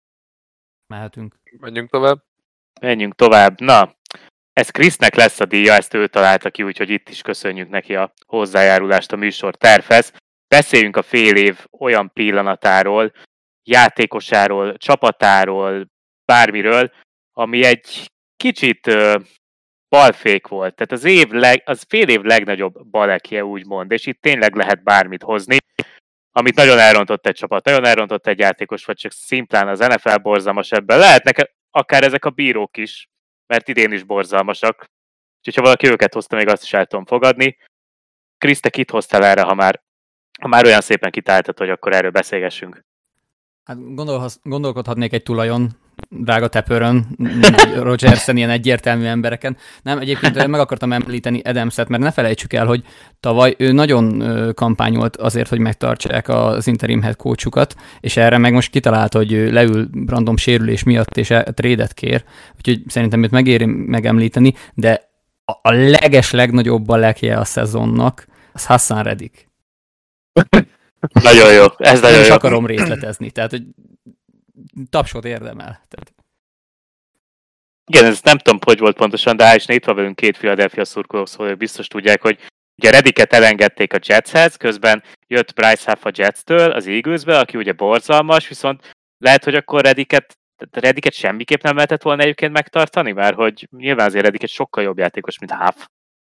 Menjünk tovább. Menjünk tovább. Na, ez Krisznek lesz a díja, ezt ő találta ki, úgyhogy itt is köszönjük neki a hozzájárulást a műsor tervhez. Beszéljünk a fél év olyan pillanatáról, játékosáról, csapatáról, bármiről, ami egy kicsit balfék volt. Tehát az fél év legnagyobb balekje, úgymond, és itt tényleg lehet bármit hozni, amit nagyon elrontott egy csapat, nagyon elrontott egy játékos, vagy csak szimplán az NFL borzalmas ebben. Lehetnek akár ezek a bírók is, mert idén is borzalmasak. Úgyhogy ha valaki őket hozta, még azt is el tudom fogadni. Krisz, te kit hoztál erre, ha már olyan szépen kitáltad, hogy akkor erről beszélgessünk? Hát gondolkodhatnék egy tulajon, drága tepőrön, Rodgersen, ilyen egyértelmű embereken. Nem, egyébként meg akartam említeni Adamset, mert ne felejtsük el, hogy tavaly ő nagyon kampányolt azért, hogy megtartsák az interim head coachukat, és erre meg most kitalálta, hogy leül random sérülés miatt, és trédet kér, úgyhogy szerintem őt megéri megemlíteni, de a legnagyobb balekje a szezonnak az Hassan Reddick. Nagyon jó, ez nagyon jó. Nem is akarom részletezni, tehát hogy tapsot érdemel. Tehát. Igen, ez nem tudom, hogy volt pontosan, de és itt van velünk 2 Philadelphia szurkolók, szóval biztos tudják, hogy ugye Reddicket elengedték a Jetshez, közben jött Bryce Huff a Jetstől az Eaglesbe, aki ugye borzalmas, viszont lehet, hogy akkor Reddicket semmiképp nem lehetett volna egyébként megtartani, mert hogy nyilván azért Reddicket sokkal jobb játékos, mint Huff.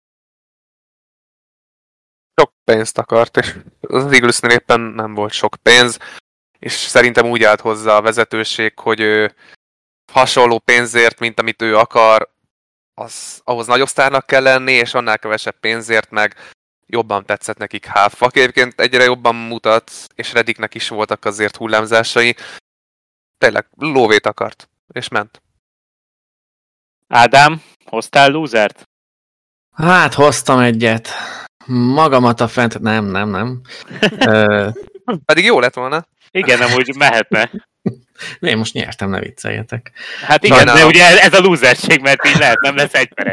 Sok pénzt akart, és az Eaglesnél éppen nem volt sok pénz, és szerintem úgy állt hozzá a vezetőség, hogy ő hasonló pénzért, mint amit ő akar, ahhoz nagyobb sztárnak kell lenni, és annál kevesebb pénzért meg jobban tetszett nekik Huff, aki egyébként egyre jobban mutat, és Reddicknek is voltak azért hullámzásai. Tényleg lóvét akart, és ment. Ádám, hoztál lúzert? Hát, hoztam egyet. Magamat a fent... Nem. Pedig jó lett volna. Igen, amúgy mehetne. Én most nyertem, ne vicceljetek. Hát igen, de ugye ez a lúzerség, mert így lehet, nem lesz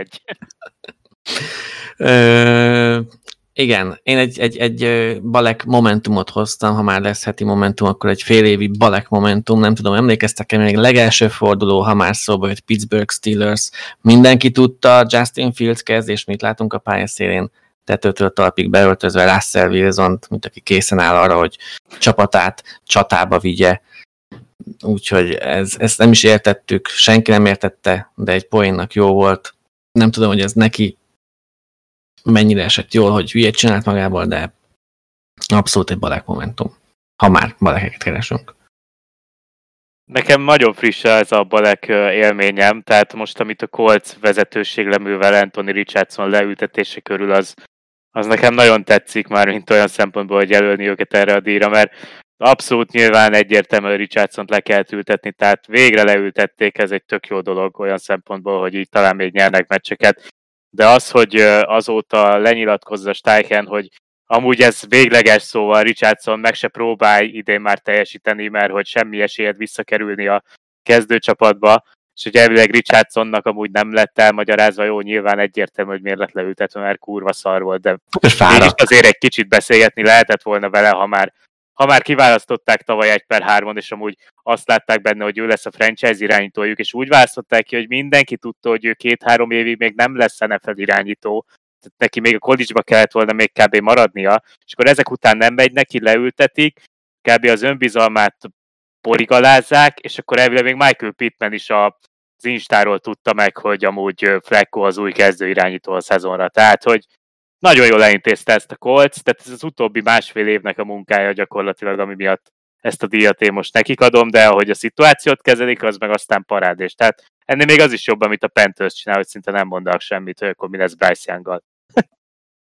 1-1. Igen, én egy balek momentumot hoztam, ha már lesz heti momentum, akkor egy fél évi balek momentum, nem tudom, emlékeztek-e még legelső forduló, ha már szóba jött Pittsburgh Steelers, mindenki tudta, Justin Fields kezd, és mit látunk a pályaszélén, tetőtől talpig beöltözve Russell Wilsont, mint aki készen áll arra, hogy csapatát csatába vigye. Úgyhogy ezt nem is értettük, senki nem értette, de egy poénnak jó volt. Nem tudom, hogy ez neki mennyire esett jól, hogy hülyét csinált magából, de abszolút egy balek momentum. Ha már balekeket keresünk. Nekem nagyon friss ez a balek élményem, tehát most, amit a Colts vezetőség leművel Anthony Richardson leültetése körül, az nekem nagyon tetszik már, mint olyan szempontból, hogy jelölni őket erre a díjra, mert abszolút nyilván egyértelműen Richardsont le kellett ültetni, tehát végre leültették, ez egy tök jó dolog olyan szempontból, hogy így talán még nyernek meccseket. De az, hogy azóta lenyilatkozza Steichen, hogy amúgy ez végleges, szóval Richardson meg se próbálj idén már teljesíteni, mert hogy semmi esélyed visszakerülni a kezdőcsapatba, és hogy elvileg Richardsonnak amúgy nem lett elmagyarázva, jó, nyilván egyértelmű, hogy miért lett leültetve, mert kurva szar volt, de mégis azért egy kicsit beszélgetni lehetett volna vele, ha már kiválasztották tavaly 1/3-on, és amúgy azt látták benne, hogy ő lesz a franchise irányítójuk, és úgy választották ki, hogy mindenki tudta, hogy ő 2-3 évig még nem lesz NFL irányító, tehát neki még a college-ba kellett volna még kb. Maradnia, és akkor ezek után nem megy neki, leültetik, kb. Az önbizalmát porigalázzák, és akkor elvileg még Michael Pittman is az Instáról tudta meg, hogy amúgy Flacco az új kezdőirányító a szezonra, tehát hogy nagyon jól elintézte ezt a Colts, tehát ez az utóbbi másfél évnek a munkája gyakorlatilag, ami miatt ezt a díjat én most nekik adom, de ahogy a szituációt kezelik, az meg aztán parádés. Tehát ennél még az is jobb, amit a Panthers csinál, hogy szinte nem mondanak semmit, hogy akkor mi lesz Bryce Younggal.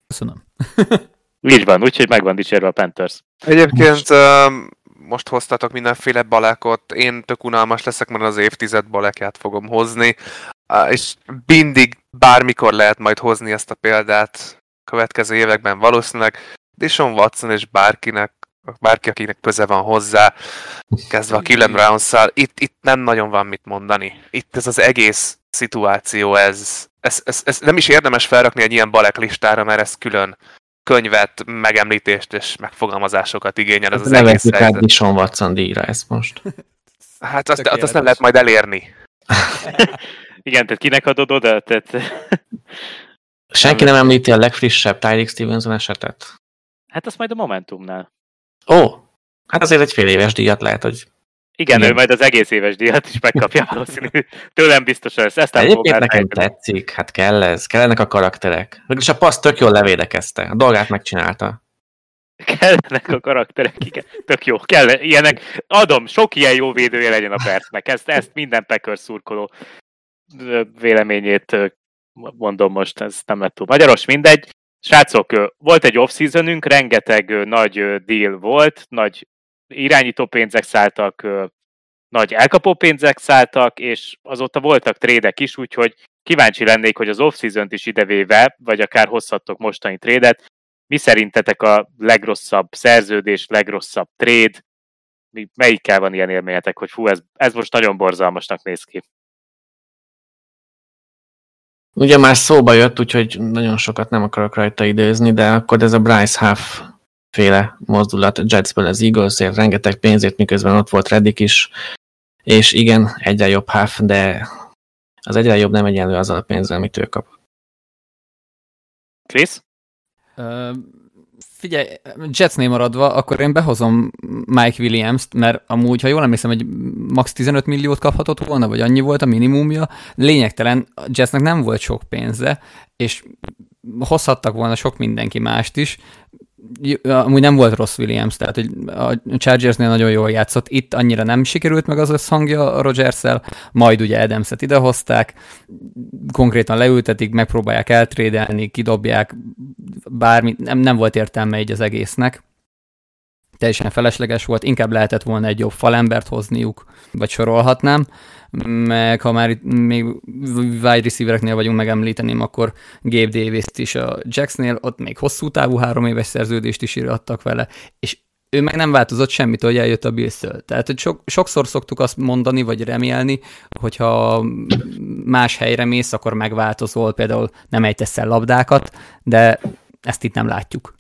Köszönöm. Így van, úgyhogy meg van dicsérve a Panthers. Egyébként most hoztatok mindenféle balekot, én tök unalmas leszek, mert az évtized balekját fogom hozni, és mindig, bármikor lehet majd hozni ezt a példát következő években valószínűleg, Deshaun Watson és bárki, akinek köze van hozzá, kezdve a Cleveland Brownsszal, itt nem nagyon van mit mondani. Itt ez az egész szituáció, ez nem is érdemes felrakni egy ilyen balek listára, mert ez külön könyvet, megemlítést és megfogalmazásokat igényel ez az egész helyzet. Nevezzük át Deshaun Watson díjra ezt most. Hát azt nem lehet majd elérni. Igen, tehát kinek adod oda? Tehát... Senki nem említi a legfrissebb Tyreek Stevenson esetet? Hát azt majd a Momentumnál. Ó, hát azért egy fél éves díjat lehet, hogy... Igen, ő majd az egész éves díjat is megkapja valószínű. Tőlem biztos ezt nem egyébként nekem tetszik, hát kellenek a karakterek. És a passz tök jól levédekezte, a dolgát megcsinálta. Kellenek a karakterek, igen. Tök jó, kell ilyenek. Adom, sok ilyen jó védője legyen a Bearsnek. Ezt minden Packers szurkoló véleményét mondom most, ez nem lett túl magyaros, mindegy. Srácok, volt egy off-seasonünk, rengeteg nagy deal volt, nagy irányító pénzek szálltak, nagy elkapó pénzek szálltak, és azóta voltak trédek is, úgyhogy kíváncsi lennék, hogy az off-seasont is idevéve, vagy akár hozhattok mostani trédet. Mi szerintetek a legrosszabb szerződés, legrosszabb tréd? Melyikkel van ilyen élményetek, hogy fú, ez most nagyon borzalmasnak néz ki? Ugye már szóba jött, úgyhogy nagyon sokat nem akarok rajta időzni, de akkor ez a Bryce Huff féle mozdulat Jetsből az Eaglesért, rengeteg pénzért, miközben ott volt Reddick is, és igen, egyre jobb Huff, de az egyre jobb nem egyenlő azzal a pénzzel, amit ő kap. Chris? Figyelj, Jetsnél maradva, akkor én behozom Mike Williams-t, mert amúgy, ha jól emlékszem, hogy max 15 milliót kaphatott volna, vagy annyi volt a minimumja, lényegtelen, a Jetsnek nem volt sok pénze, és hozhattak volna sok mindenki mást is. Amúgy nem volt rossz Williams, tehát hogy a Chargersnél nagyon jól játszott, itt annyira nem sikerült meg az összhangja a Rodgers-szel, majd ugye Adamset idehozták, konkrétan leültetik, megpróbálják eltrédelni, kidobják, bármi, nem volt értelme így az egésznek. Teljesen felesleges volt, inkább lehetett volna egy jobb falembert hozniuk, vagy sorolhatnám, meg ha már itt még wide receivereknél vagyunk, megemlíteném, akkor Gabe Davis-t is a Jacksnél, ott még hosszú távú 3 éves szerződést is írhattak vele, és ő meg nem változott semmit, hogy eljött a Bills-től. Tehát, hogy sokszor szoktuk azt mondani, vagy remélni, hogyha más helyre mész, akkor megváltozol, például nem ejtesz el labdákat, de ezt itt nem látjuk.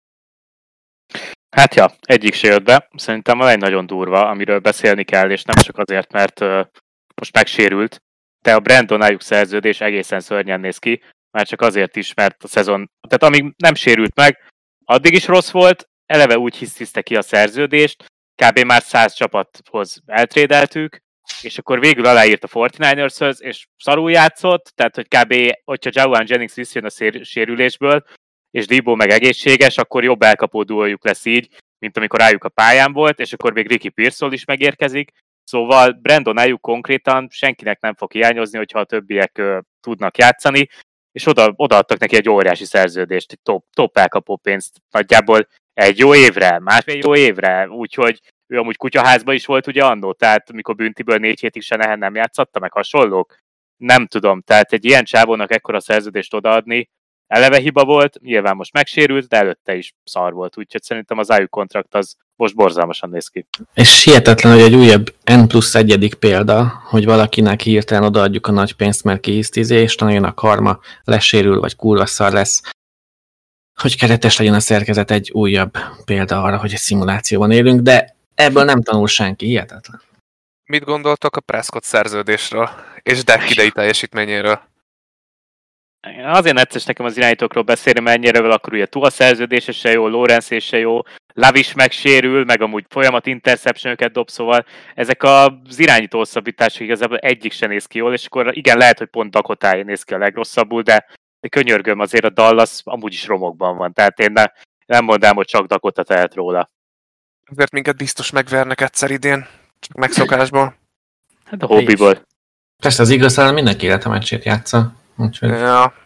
Hát ja, egyik se jött be. Szerintem van egy nagyon durva, amiről beszélni kell, és nem csak azért, mert most megsérült, de a Brandon Ayuk szerződés egészen szörnyen néz ki, már csak azért is, mert a szezon, tehát amíg nem sérült meg, addig is rossz volt, eleve úgy hisztiszte ki a szerződést, kb. Már 100 csapathoz eltrédeltük, és akkor végül aláírt a 49ershöz, és szarul játszott, tehát hogy kb. Hogyha Jawan Jennings visszajön a sérülésből, és Debo meg egészséges, akkor jobb elkapó duójuk lesz így, mint amikor Ayuk a pályán volt, és akkor még Ricky Pearsall is megérkezik. Szóval Brandon Ayuk konkrétan senkinek nem fog hiányozni, hogyha a többiek tudnak játszani, és odaadtak neki egy óriási szerződést, egy top elkapó pénzt nagyjából egy jó évre, másfél jó évre, úgyhogy ő amúgy kutyaházban is volt ugye annó, tehát mikor Büntiből 4 hétig Shanahan nem játszatta, meg hasonlók. Nem tudom, tehát egy ilyen csávónak ekkora szerződést odaadni, eleve hiba volt, nyilván most megsérült, de előtte is szar volt, úgyhogy szerintem az Ayuk kontrakt az most borzalmasan néz ki. És hihetetlen, hogy egy újabb N+1 példa, hogy valakinek hirtelen odaadjuk a nagy pénzt, mert kihisztizé, és tanuljon a karma, lesérül, vagy kurva szar lesz. Hogy keretes legyen a szerkezet, egy újabb példa arra, hogy egy szimulációban élünk, de ebből nem tanul senki, hihetetlen. Mit gondoltok a Prescott szerződésről, és Dak idei teljesítményéről? Azért necces nekem az irányítókról beszélni, mert ennyire akkor ugye Tua szerződése se jó, Lawrence se jó, Love is megsérül, meg amúgy folyamat interceptionöket dob, szóval ezek az irányító hosszabbítások igazából egyik se néz ki jól, és akkor igen, lehet, hogy pont Dakotáé néz ki a legrosszabbul, de könyörgöm, azért a Dallas amúgy is romokban van, tehát én nem mondanám, hogy csak Dakota tehet róla. Azért minket biztos megvernek egyszer idén, csak megszokásból. Hát a hobbiból. Persze az igazán mindenki élete meccsét játsza. Úgyhogy... Ja.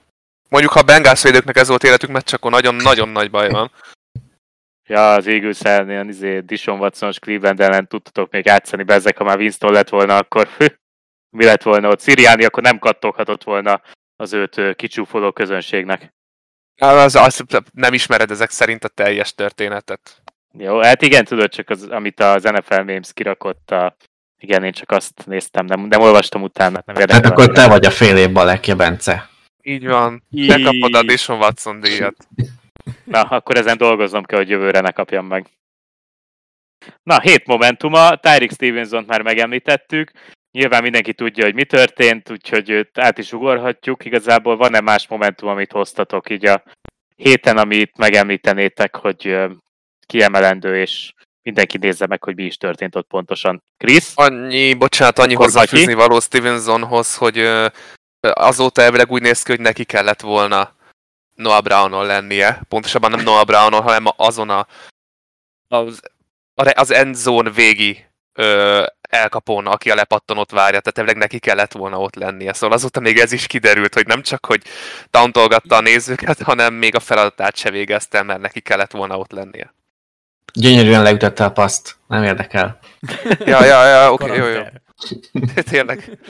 Mondjuk, ha a Bengals védőknek ez volt életük meccs, akkor nagyon-nagyon nagy baj van. Ja, az Eagles ellen Dishon Watson-os Cleveland ellen tudtatok még játszani, bezzek, ha már Winston lett volna, akkor mi lett volna ott? Sirianni akkor nem kattoghatott volna az őt kicsúfoló közönségnek. Az nem ismered ezek szerint a teljes történetet. Jó, hát igen, tudod, csak amit az NFL Memes kirakott, igen, én csak azt néztem, nem olvastam utána. Nem hát akkor te vagy a fél év balekje, Bence. Így van. Te kapod a Dishon Watson díjat. Na, akkor ezen dolgoznom kell, hogy jövőre ne kapjam meg. Na, 7 momentuma, Tyreek Stevenson-t már megemlítettük. Nyilván mindenki tudja, hogy mi történt, úgyhogy őt át is ugorhatjuk. Igazából van-e más momentum, amit hoztatok így a héten, amit megemlítenétek, hogy kiemelendő, és mindenki nézze meg, hogy mi is történt ott pontosan. Krisz? Annyi hozzáfűzni való Stevensonhoz, hogy azóta elvileg úgy néz ki, hogy neki kellett volna Noah Brownon lennie. Pontosabban nem Noah Brownon, hanem azon az end zone végi elkapón, aki a lepattanót várja, tehát elvileg neki kellett volna ott lennie. Szóval azóta még ez is kiderült, hogy nem csak, hogy tauntolgatta a nézőket, hanem még a feladatát se végezte, mert neki kellett volna ott lennie. Gyönyörűen leütötte a paszt, nem érdekel. Ja, oké, jó. Tényleg.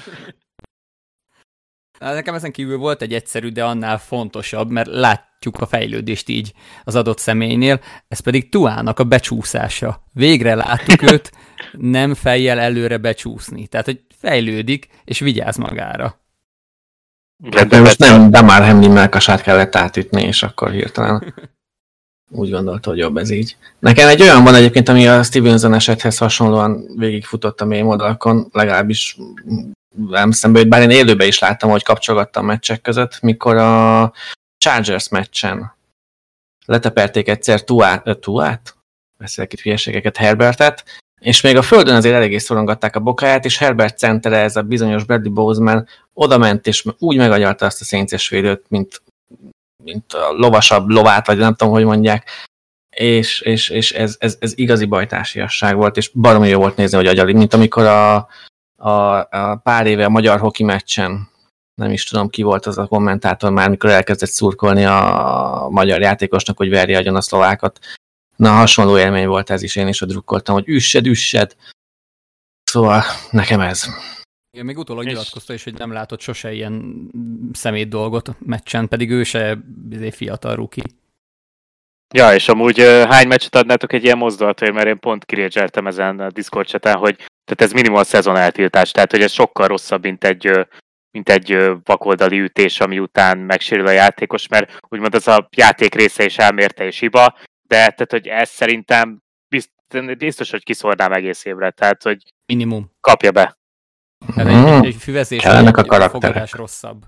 Nekem ezen kívül volt egy egyszerű, de annál fontosabb, mert látjuk a fejlődést így az adott személynél, ez pedig Tuának a becsúszása. Végre láttuk őt nem fejjel előre becsúszni. Tehát, hogy fejlődik, és vigyáz magára. Hát most nem Damar Hamlin melkasát kellett átütni, és akkor hirtelen úgy gondolta, hogy jobb ez így. Nekem egy olyan van egyébként, ami a Stevenson esethez hasonlóan végigfutott a mély oldalakon, legalábbis nem szembe, bár én élőben is láttam, hogy kapcsolgattam meccsek között, mikor a Chargers meccsen leteperték egyszer Tuát? Beszélek itt hülyeségeket, Herbertet, és még a földön azért eléggé szorongatták a bokáját, és Herbert centere, ez a bizonyos Bradley Bozeman oda ment, és úgy megagyalta azt a Saints-es védőt, mint a lovasabb lovát, vagy nem tudom, hogy mondják, és ez igazi bajtársiasság volt, és baromi jó volt nézni, hogy agyali, mint amikor a pár éve a magyar hoki meccsen, nem is tudom ki volt az a kommentátor már, mikor elkezdett szurkolni a magyar játékosnak, hogy verje agyon a szlovákot. Na, hasonló élmény volt ez is, én is drukkoltam, hogy üssed. Szóval nekem ez. Igen, még utólag nyilatkozta is, hogy nem látott sose ilyen szemét dolgot meccsen, pedig ő se fiatal rookie. Ja, és amúgy hány meccset adnátok egy ilyen mozdulatért, mert én pont kirédzseltem ezen a Discord chatán, hogy tehát ez minimum szezon eltiltás, tehát hogy ez sokkal rosszabb, mint egy vakoldali ütés, ami után megsérül a játékos, mert úgymond az a játék része is elmérte és hiba, de tehát, hogy ez szerintem biztos, hogy kiszórnám egész évre, tehát, hogy minimum kapja be. Tehát egy füvezés, a fogadás rosszabb.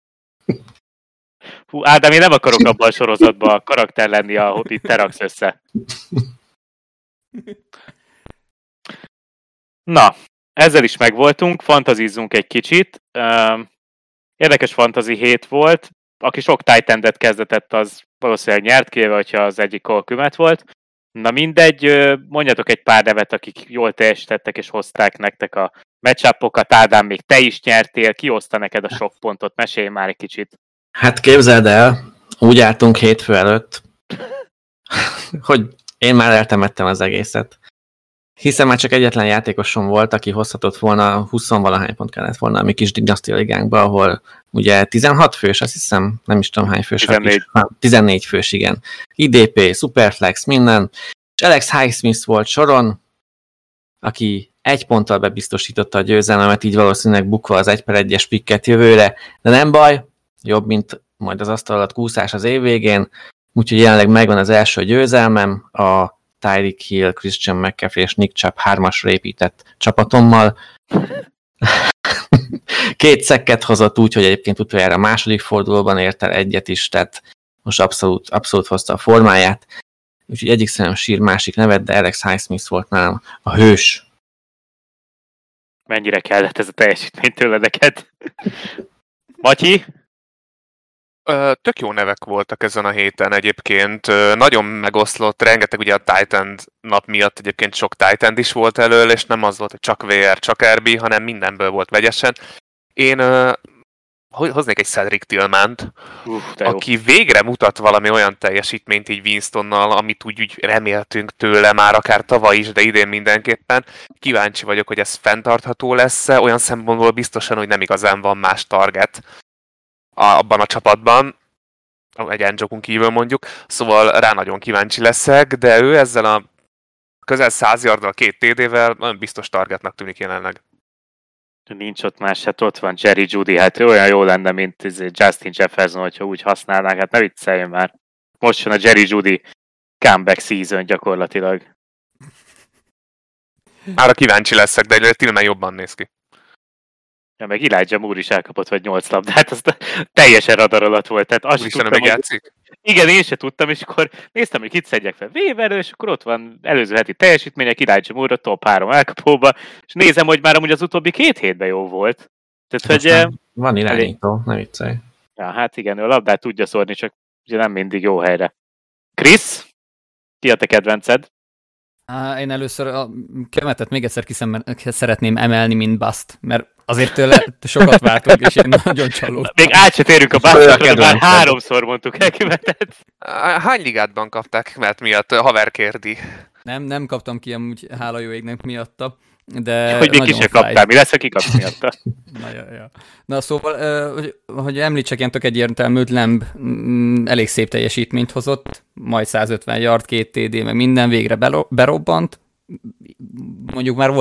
Hú, Ádám, én nem akarok abban a sorozatban a karakter lenni, ahogy itt te raksz össze. Na, ezzel is megvoltunk, fantazizzunk egy kicsit. Érdekes fantasy hét volt. Aki sok tight endet kezdetett, az valószínűleg nyert, kivéve, hogyha az egyik Kolkümet volt. Na mindegy, mondjatok egy pár nevet, akik jól teljesítettek és hozták nektek a matchupokat. Ádám, még te is nyertél, ki hozta neked a sok pontot? Mesélj már egy kicsit. Hát képzeld el, úgy álltunk hétfő előtt, hogy én már eltemettem az egészet. Hiszen már csak egyetlen játékosom volt, aki hozhatott volna, 20-valahány pont kellett volna a mi kis dinasztia ligánkba, ahol ugye 16 fős, azt hiszem, nem is tudom hány fős. 14 fős, igen. IDP, Superflex, minden. És Alex Highsmith volt soron, aki 1 ponttal bebiztosította a győzelmemet, így valószínűleg bukva az 1/1-es pikket jövőre, de nem baj, jobb, mint majd az asztal alatt kúszás az év végén, úgyhogy jelenleg megvan az első győzelmem, a Tyreek Hill, Christian McCaffrey és Nick Chubb 3-asra épített csapatommal. 2 szekket hozott úgy, hogy egyébként utoljára a második fordulóban ért el 1 is, tehát most abszolút hozta a formáját. Úgyhogy egyik szemem sír, másik nevet, de Alex Highsmith volt nálam a hős. Mennyire kellett ez a teljesítmény tőle neked? Matyi? Tök jó nevek voltak ezen a héten egyébként. Nagyon megoszlott, rengeteg ugye a Titan nap miatt egyébként sok Titan is volt elől, és nem az volt, hogy csak VR, csak RB, hanem mindenből volt vegyesen. Én hoznék egy Cedric Tillmant, aki végre mutat valami olyan teljesítményt így Winstonnal, amit úgy reméltünk tőle már akár tavaly is, de idén mindenképpen. Kíváncsi vagyok, hogy ez fenntartható lesz-e, olyan szempontból biztosan, hogy nem igazán van más target abban a csapatban, egy Njoku kívül mondjuk, szóval rá nagyon kíváncsi leszek, de ő ezzel a közel 100 yarddal 2 TD-vel nagyon biztos targetnak tűnik jelenleg. Nincs ott más, hát ott van Jerry Jeudy, hát ő olyan jó lenne, mint Justin Jefferson, hogyha úgy használnák, hát ne vicceljön már. Most jön a Jerry Jeudy comeback season gyakorlatilag. Már kíváncsi leszek, de Tillman jobban néz ki. Ja, meg Elijah Moore is elkapott vagy 8 labdát, az teljesen radar alatt volt. Tehát azt Úristen, tudtam, játszik? Igen, én se tudtam, és akkor néztem, hogy kit szedjek fel waiverről, és akkor ott van előző heti teljesítmények, Elijah Moore a top 3 elkapóba, és nézem, hogy már amúgy az utóbbi 2 hétben jó volt. Tehát, hogy, van irányító, ne viccelj. Ja, hát igen, ő a labdát tudja szórni, csak ugye nem mindig jó helyre. Krisz, ki a te kedvenced? Én először a Kemetet még egyszer szeretném emelni, mint Bust, mert azért tőle sokat vártunk, és én nagyon csalódtam. Még át se térünk a Bustra, már 3-szor mondtuk el Kemetet. Hány ligádban kapták Kemet miatt? Haver kérdi. Nem kaptam ki amúgy, hála jó égnek miatta, de hogy még ki se kaptál, mi lesz, ha kikapsz miatta? Na szóval, hogy említsek ilyen tök egyértelmű, Lamb elég szép teljesítményt hozott, majd 150 yard, 2 TD, meg minden végre berobbant. Mondjuk már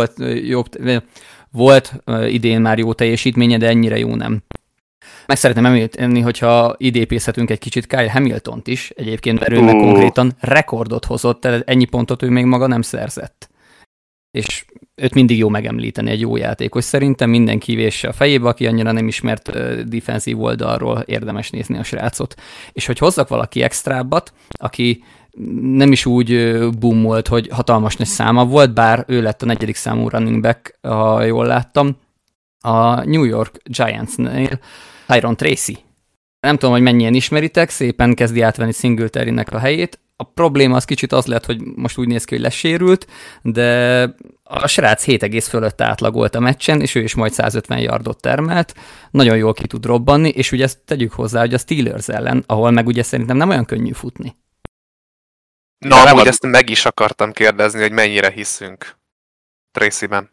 volt idén már jó teljesítménye, de ennyire jó nem. Meg szeretném említeni, hogyha idépészhetünk egy kicsit Kyle Hamiltont is, egyébként, mert ő meg konkrétan rekordot hozott, tehát ennyi pontot ő még maga nem szerzett. És őt mindig jó megemlíteni, egy jó játékos. Szerintem minden kivésse a fejébe, aki annyira nem ismert defenzív oldalról, érdemes nézni a srácot. És hogy hozzak valaki extrábbat, aki nem is úgy boomolt, hogy hatalmas nagy száma volt, bár ő lett a 4. számú running back, ha jól láttam, a New York Giants-nél Tyron Tracy. Nem tudom, hogy mennyien ismeritek, szépen kezdi átvenni Singletary-nek a helyét. A probléma az kicsit az lett, hogy most úgy néz ki, hogy lesérült, de a srác 7 fölött átlagolt a meccsen, és ő is majd 150 yardot termelt. Nagyon jól ki tud robbanni, és ugye ezt tegyük hozzá, hogy a Steelers ellen, ahol meg ugye szerintem nem olyan könnyű futni. Na, amúgy ezt meg is akartam kérdezni, hogy mennyire hiszünk Tracy-ben.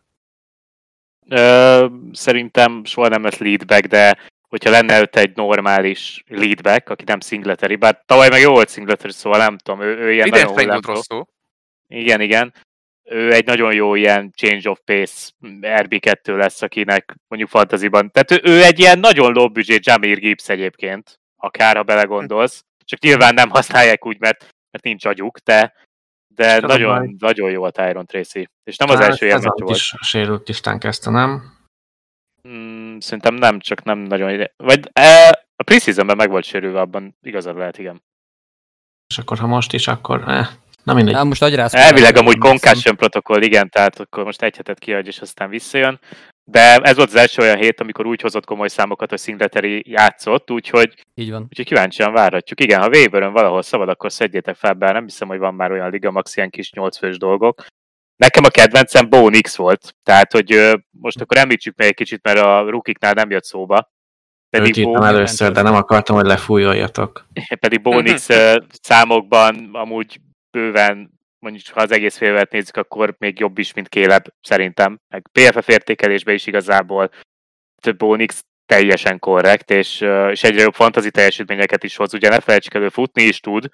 Szerintem soha nem lesz leadback, de hogyha lenne előtte egy normális leadback, aki nem Singletary, bár tavaly meg jó volt Singletary, szóval nem tudom, ő ilyen idén nagyon rosszul. Igen. Ő egy nagyon jó ilyen change of pace RB2 lesz, akinek mondjuk fantasyban. Tehát ő egy ilyen nagyon low budget Jahmyr Gibbs egyébként, akár ha belegondolsz. Csak nyilván nem használják úgy, mert nincs agyuk, de nagyon, nagyon jó a Tyron Tracy. És nem az első ilyen meccs volt. Is sérült tisztán kezdte, nem? Szerintem nem, csak nem nagyon... Vagy a preseasonben meg volt sérülve, abban igazad lehet, igen. És akkor ha most is, akkor... Na mindegy. Most elvileg amúgy concussion protokoll, igen, tehát akkor most egy hetet kihagy, és aztán visszajön. De ez volt az első olyan hét, amikor úgy hozott komoly számokat, hogy Singletary játszott, úgyhogy kíváncsian várhatjuk. Igen, ha waiveren valahol szabad, akkor szedjétek fel, bár nem hiszem, hogy van már olyan Liga Max ilyen kis 8 fős dolgok. Nekem a kedvencem Bo Nix volt, tehát hogy most akkor említsük meg egy kicsit, mert a rukiknál nem jött szóba. Őt írtam először, de nem akartam, hogy lefújoljatok. Pedig Bo Nix számokban amúgy bőven, mondjuk ha az egész félvet nézzük, akkor még jobb is, mint Caleb, szerintem. Meg PFF értékelésben is igazából Bo Nix teljesen korrekt, és egyre jobb fantasy teljesítményeket is hoz. Ugye ne felejtsük elő, futni is tud,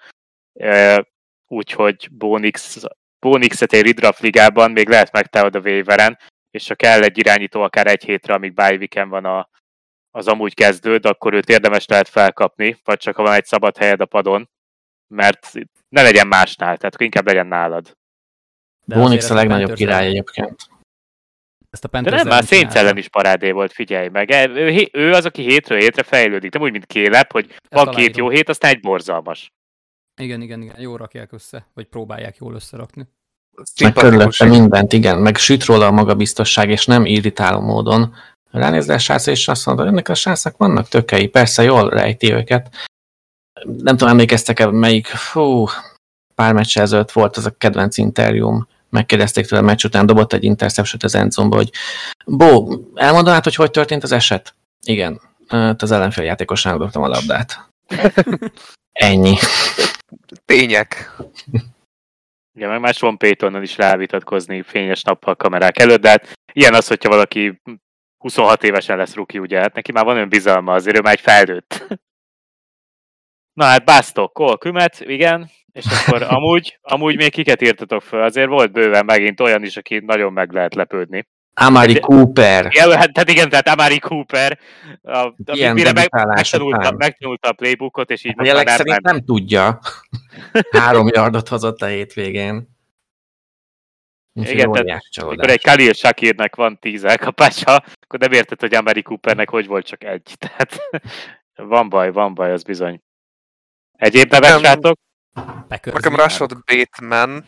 úgyhogy Bo Nixet egy redraft ligában még lehet megtámad a waiveren, és ha kell egy irányító akár egy hétre, amíg bye weekend van az amúgy kezdőd, akkor őt érdemes lehet felkapni, vagy csak ha van egy szabad helyed a padon, mert ne legyen másnál, tehát inkább legyen nálad. Bo Nix a legnagyobb király egyébként. De nem, már Saints ellen is parádé volt, figyelj meg. Ő az, aki hétről hétre fejlődik, nem úgy, mint Caleb, hogy van 2 jó hét, aztán egy borzalmas. Igen, jól rakják össze, vagy próbálják jól összerakni. Meg körülötte mindent, igen, meg süt róla a magabiztosság, és nem irritáló módon. Ránézd el a srácra, és azt mondod, hogy ennek a srácnak vannak tökei, persze jól rejti őket. Nem tudom, emlékeztek-e, melyik pár meccs ezelőtt volt az a kedvenc interjúm, megkérdezték tőle a meccs után, dobott egy interception az endzone-ba, hogy Bo, elmondanád, hogy történt az eset? Igen. az ellenfél játékosnak dobtam a labdát. Ennyi. Tények. Igen, meg már Sean Paytonnal is rávitatkozni fényes nappal kamerák előtt, de hát ilyen az, hogyha valaki 26 évesen lesz rookie, ugye, hát neki már van önbizalma, azért ő már egy felnőtt. Na hát Basztok, Cole Kmet, igen, és akkor amúgy még kiket írtatok föl, azért volt bőven megint olyan is, aki nagyon meg lehet lepődni. Amari Cooper. Ja, hát, tehát Amari Cooper, mire megtanulta a playbookot, és így most már szerint nem tudja. 3 yardot hozott a hétvégén. Igen, tehát amikor egy Khalil Shakirnek van 10 elkapása, akkor nem érted, hogy Amari Coopernek hogy volt csak egy. Tehát van baj, az bizony. Egyéb nevek, srácok? Nekem Rashad Bateman.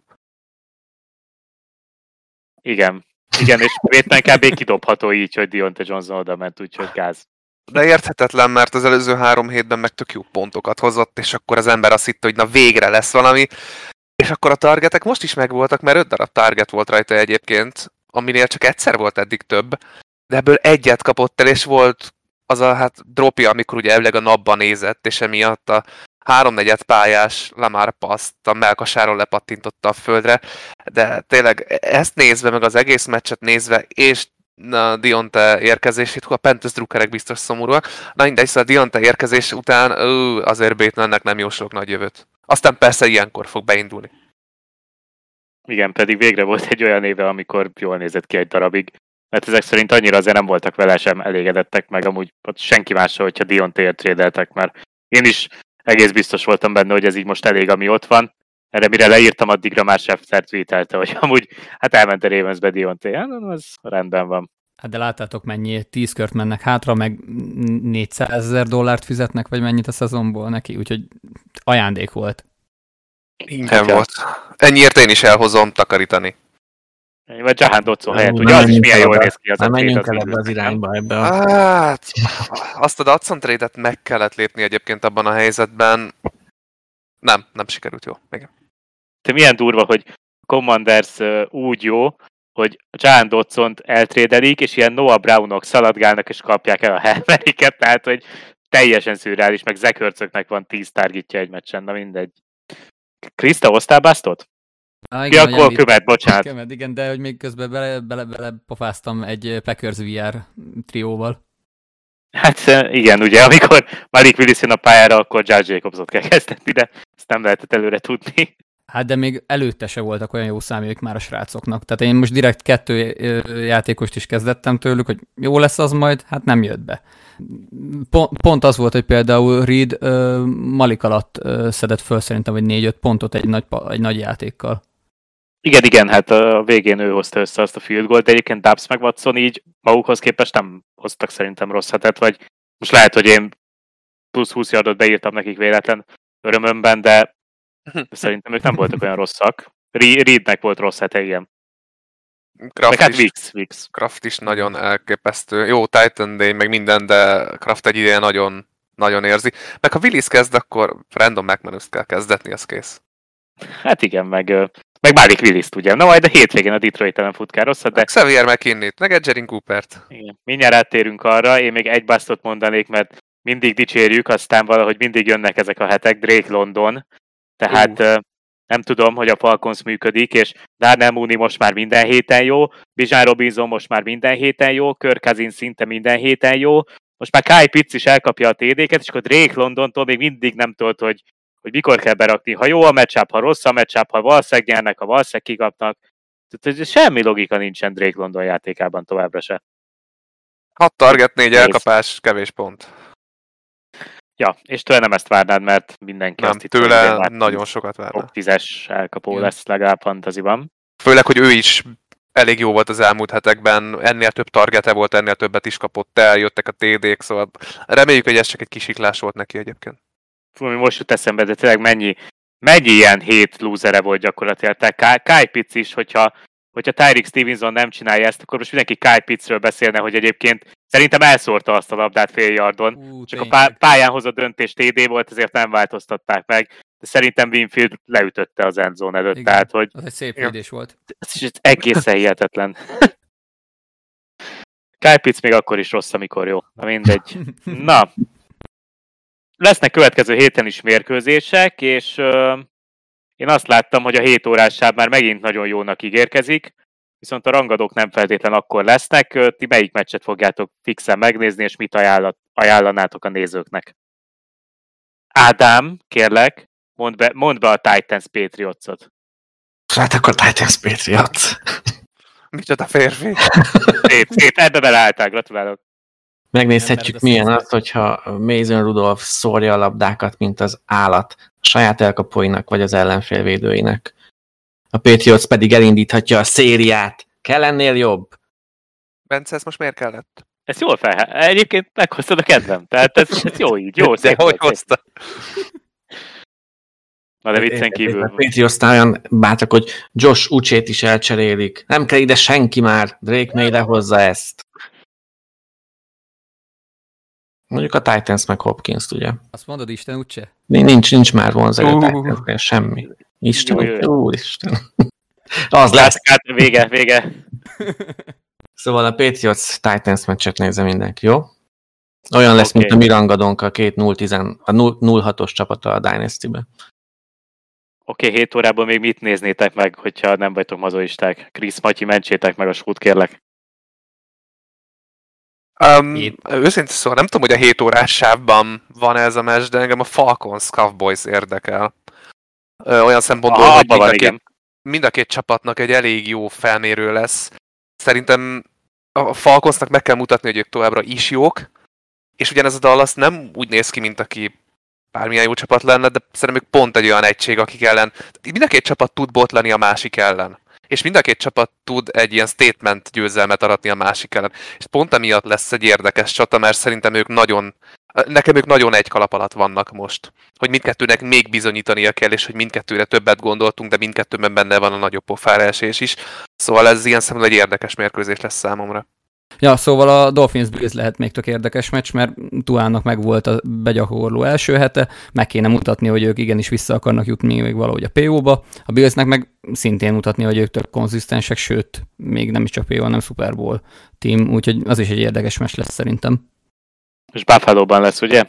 Igen, és Bateman kb. Kidobható így, hogy Diontae Johnson oda ment, úgyhogy gáz. De érthetetlen, mert az előző 3 hétben meg tök jó pontokat hozott, és akkor az ember azt hitte, hogy na végre lesz valami. És akkor a targetek most is megvoltak, mert 5 darab target volt rajta egyébként, aminél csak egyszer volt eddig több, de ebből egyet kapott el, és volt az a dropja, amikor ugye elvileg a napban nézett, és emiatt a 3-4 pályás Lamar paszt a mellkasáról lepattintotta a földre, de tényleg ezt nézve, meg az egész meccset nézve, és a Diontae érkezését, a Panthers drukkerek biztos szomorúak. Na mindegy, szóval a Diontae érkezés után azért Batemannek nem jósolok nagy jövőt. Aztán persze ilyenkor fog beindulni. Igen, pedig végre volt egy olyan éve, amikor jól nézett ki egy darabig. Mert ezek szerint annyira azért nem voltak vele sem elégedettek, meg amúgy ott senki mással, hogyha Diontae-ért trédeltek, mert én is egész biztos voltam benne, hogy ez így most elég, ami ott van. Erre mire leírtam, addigra már Schefter tweetelte, hogy amúgy hát elment a Ravensbe Diontae, hát az rendben van. Hát de láttátok mennyi, 10 kört mennek hátra, meg $400,000 fizetnek, vagy mennyit a szezonból neki, úgyhogy ajándék volt. Ingyen volt. Ennyiért én is elhozom takarítani. Vagy Jahan Dotson helyett, ugye az is milyen jól néz ki az a trade. Menjünk el ebbe az irányba ebbe. Hát, azt a Dotson trade-et meg kellett lépni egyébként abban a helyzetben. Nem sikerült jól. Igen. Te milyen durva, hogy a Commanders úgy jó, hogy Jahan Dotsont eltrédelik, és ilyen Noah Brownok szaladgálnak, és kapják el a Helmeriket, tehát, hogy teljesen szürreális, meg Zach Ertzöknek van 10 targetja egy meccsen, na mindegy. Krista, hoztál Bastot? Ja, akkor Követ, bocsánat. Követ, igen, de hogy még közben bele pofáztam egy Packers VR trióval. Hát igen, ugye, amikor Malik Willis jön a pályára, akkor Josh Jacobsot kell kezdeni, de ezt nem lehetett előre tudni. Hát de még előtte se voltak olyan jó számjék már a srácoknak. Tehát én most direkt 2 játékost is kezdettem tőlük, hogy jó lesz az majd, hát nem jött be. Pont az volt, hogy például Reed Malik alatt szedett föl szerintem, vagy 4-5 pontot egy nagy játékkal. Igen, hát a végén ő hozta össze azt a field goalt, de egyébként Dubs meg Watson így magukhoz képest nem hoztak szerintem rossz hetet, vagy most lehet, hogy én plusz 20 yardot beírtam nekik véletlen örömömben, de szerintem ők nem voltak olyan rosszak. Reednek volt rossz hete, igen. Kraft is nagyon elképesztő. Jó, Titan Day, meg minden, de Kraft egy ideje nagyon, nagyon érzi. Meg ha Willis kezd, akkor Brandon McManus-t kell kezdetni, az kész. Hát igen, meg Malik Willis-t ugye. Na majd a hétvégén a Detroit ellen fut kell rosszat, de... Xavier McKinney-t, meg Edgerrin Coopert. Igen. Mindjárt áttérünk arra, én még egy Bastot mondanék, mert mindig dicsérjük, aztán valahogy mindig jönnek ezek a hetek, Drake London. Tehát nem tudom, hogy a Falcons működik, és Darnell Mooney most már minden héten jó, Bijan Robinson most már minden héten jó, Kirk Cousins szinte minden héten jó, most már Kyle Pitts is elkapja a TD-ket, és akkor Drake Londontól még mindig nem tudod, hogy mikor kell berakni. Ha jó a matchup, ha rossz a matchup, ha valószínűleg nyernek, ha valószínűleg kikapnak. Tehát semmi logika nincsen Drake London játékában továbbra se. 6 target, 4 elkapás, kevés pont. Ja, és tőle nem ezt várnád, mert mindenki nem, azt hitt, tőle nagyon sokat várna. 10-es elkapó lesz legalább fantasyban. Főleg, hogy ő is elég jó volt az elmúlt hetekben, ennél több targete volt, ennél többet is kapott el, jöttek a TD-k, szóval reméljük, hogy ez csak egy kisiklás volt neki egyébként. Fú, most jut eszembe, de tényleg mennyi ilyen hét lúzere volt gyakorlatilag. Tehát Kyle Pitts is, hogyha Tyreek Stevenson nem csinálja ezt, akkor most mindenki Kyle Pittsről beszélne, hogy egyébként szerintem elszórta azt a labdát fél yardon. Csak a pályán hozott döntés TD volt, ezért nem változtatták meg. De szerintem Winfield leütötte az endzone előtt. Igen, tehát, hogy az egy szép védés volt. Ez egészen hihetetlen. Kyle Pitts még akkor is rossz, amikor jó. Na mindegy. Na, lesznek következő héten is mérkőzések, és én azt láttam, hogy a 7 órás sáv már megint nagyon jónak ígérkezik, viszont a rangadók nem feltétlen akkor lesznek. Ti melyik meccset fogjátok fixen megnézni, és mit ajánlanátok a nézőknek? Ádám, kérlek, mondd be a Titans Patriots-ot. Hát akkor Titans Patriots. Micsoda férfi. Szép, ebbe beleálltál, gratulálok. Megnézhetjük milyen az, hogyha Mason Rudolph szórja a labdákat, mint az állat a saját elkapóinak vagy az ellenfél védőinek. A Patriots pedig elindíthatja a szériát. Kell ennél jobb? Bence, ez most miért kellett? Ez jól egyébként meghoztad a kedvem. Tehát ez jó így, jó, szép. De hogy hozta? Na de viccen kívül. A Patriotsnál olyan bátrak, hogy Josh Uche-t is elcserélik. Nem kell ide senki már. Drake May lehozza ezt. Mondjuk a Titans meg Hopkins-t, ugye? Azt mondod, Isten Uche? Nincs már vonzag a Titans-nél semmi. Isten, úristen. Az lesz. Vége. Szóval a Patriots Titans meccset nézze mindenki, jó? Olyan lesz, mint a mi rangadónk a 0-6-os csapata a Dynasty-be. Oké, 7 órában még mit néznétek meg, hogyha nem vagytok mazoisták? Krisz, Matyi, mentsétek meg a sót, kérlek. Őszintén szóval nem tudom, hogy a 7 órás sávban van ez a meccs, de engem a Falcons Cowboys érdekel. Olyan szempontból, hogy mind a két csapatnak egy elég jó felmérő lesz. Szerintem a Falconsnak meg kell mutatni, hogy ők továbbra is jók, és ugyanez a Dallas nem úgy néz ki, mint aki bármilyen jó csapat lenne, de szerintem ők pont egy olyan egység, akik ellen... Mind a két csapat tud botlani a másik ellen. És mind a két csapat tud egy ilyen statement győzelmet aratni a másik ellen. És pont emiatt lesz egy érdekes csata, mert szerintem nekem ők nagyon egy kalap alatt vannak most. Hogy mindkettőnek még bizonyítania kell, és hogy mindkettőre többet gondoltunk, de mindkettőben benne van a nagyobb pofára esés is. Szóval ez ilyen szempontból egy érdekes mérkőzés lesz számomra. Ja, szóval a Dolphins Bills lehet még tök érdekes meccs, mert Tuának meg volt a begyakorló első hete, meg kéne mutatni, hogy ők igenis vissza akarnak jutni még valahogy a PO-ba. A Billsnek meg szintén mutatni, hogy ők tök konzisztensek, sőt, még nem is csak PO, hanem Super Bowl team, úgyhogy az is egy érdekes meccs lesz szerintem. És Buffalo-ban lesz, ugye?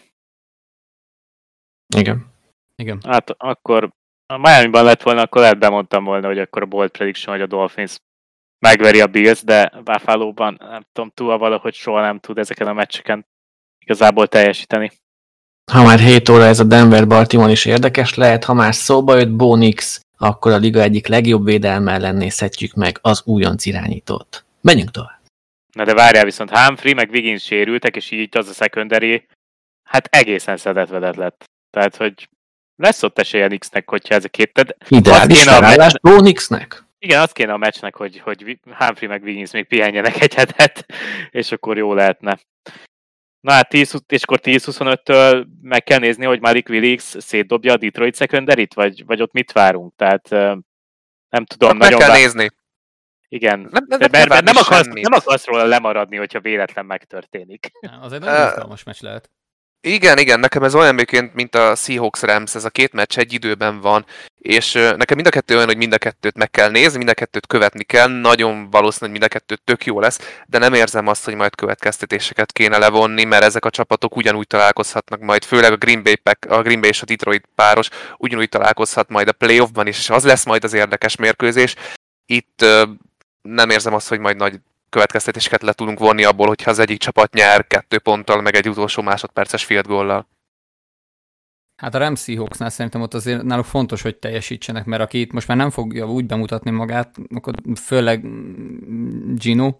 Igen. Hát akkor a Miami-ban lett volna, akkor lehet bemondtam volna, hogy akkor a bold prediction, hogy a Dolphins megveri a Bills, de Buffalo-ban nem tudom, Tua valahogy soha nem tud ezeken a meccseken igazából teljesíteni. Ha már 7 óra ez a Denver-Baltimore is érdekes lehet, ha már szóba jött Bo Nix, akkor a liga egyik legjobb védelme ellen nézhetjük meg az újonc irányítót. Menjünk tovább. Na de várjál, viszont Humphrey meg Wiggins sérültek, és így az a secondary, hát egészen szedetvedett lett. Tehát, hogy lesz ott esélye Nixnek, hogyha ez a két... Ideális felállás Bo Nixnek? Igen, az kéne a meccsnek, hogy Humphrey meg Wiggins még pihenjenek egy hetet, és akkor jó lehetne. Na hát és akkor 10-25-től meg kell nézni, hogy Malik Willis szétdobja a Detroit secondary-t, vagy ott mit várunk? Tehát nem tudom. Meg kell nézni. Igen, mert nem akarsz róla lemaradni, hogyha véletlen megtörténik. Az egy nagyon izgalmas meccs lehet. Igen, nekem ez olyan mint a Seahawks-Rams, ez a két meccs egy időben van, és nekem mind a kettő olyan, hogy mind a kettőt meg kell nézni, mind a kettőt követni kell, nagyon valószínű, hogy mind a kettőt tök jó lesz, de nem érzem azt, hogy majd következtetéseket kéne levonni, mert ezek a csapatok ugyanúgy találkozhatnak majd, főleg a Green Bay és a Detroit páros ugyanúgy találkozhat majd a playoffban is, és az lesz majd az érdekes mérkőzés. Itt nem érzem azt, hogy majd nagy következtetéseket le tudunk vonni abból, hogyha az egyik csapat nyer 2 ponttal, meg egy utolsó másodperces field goallal. Hát a Rams Seahawksnál szerintem ott azért náluk fontos, hogy teljesítsenek, mert aki itt most már nem fogja úgy bemutatni magát, akkor főleg Gino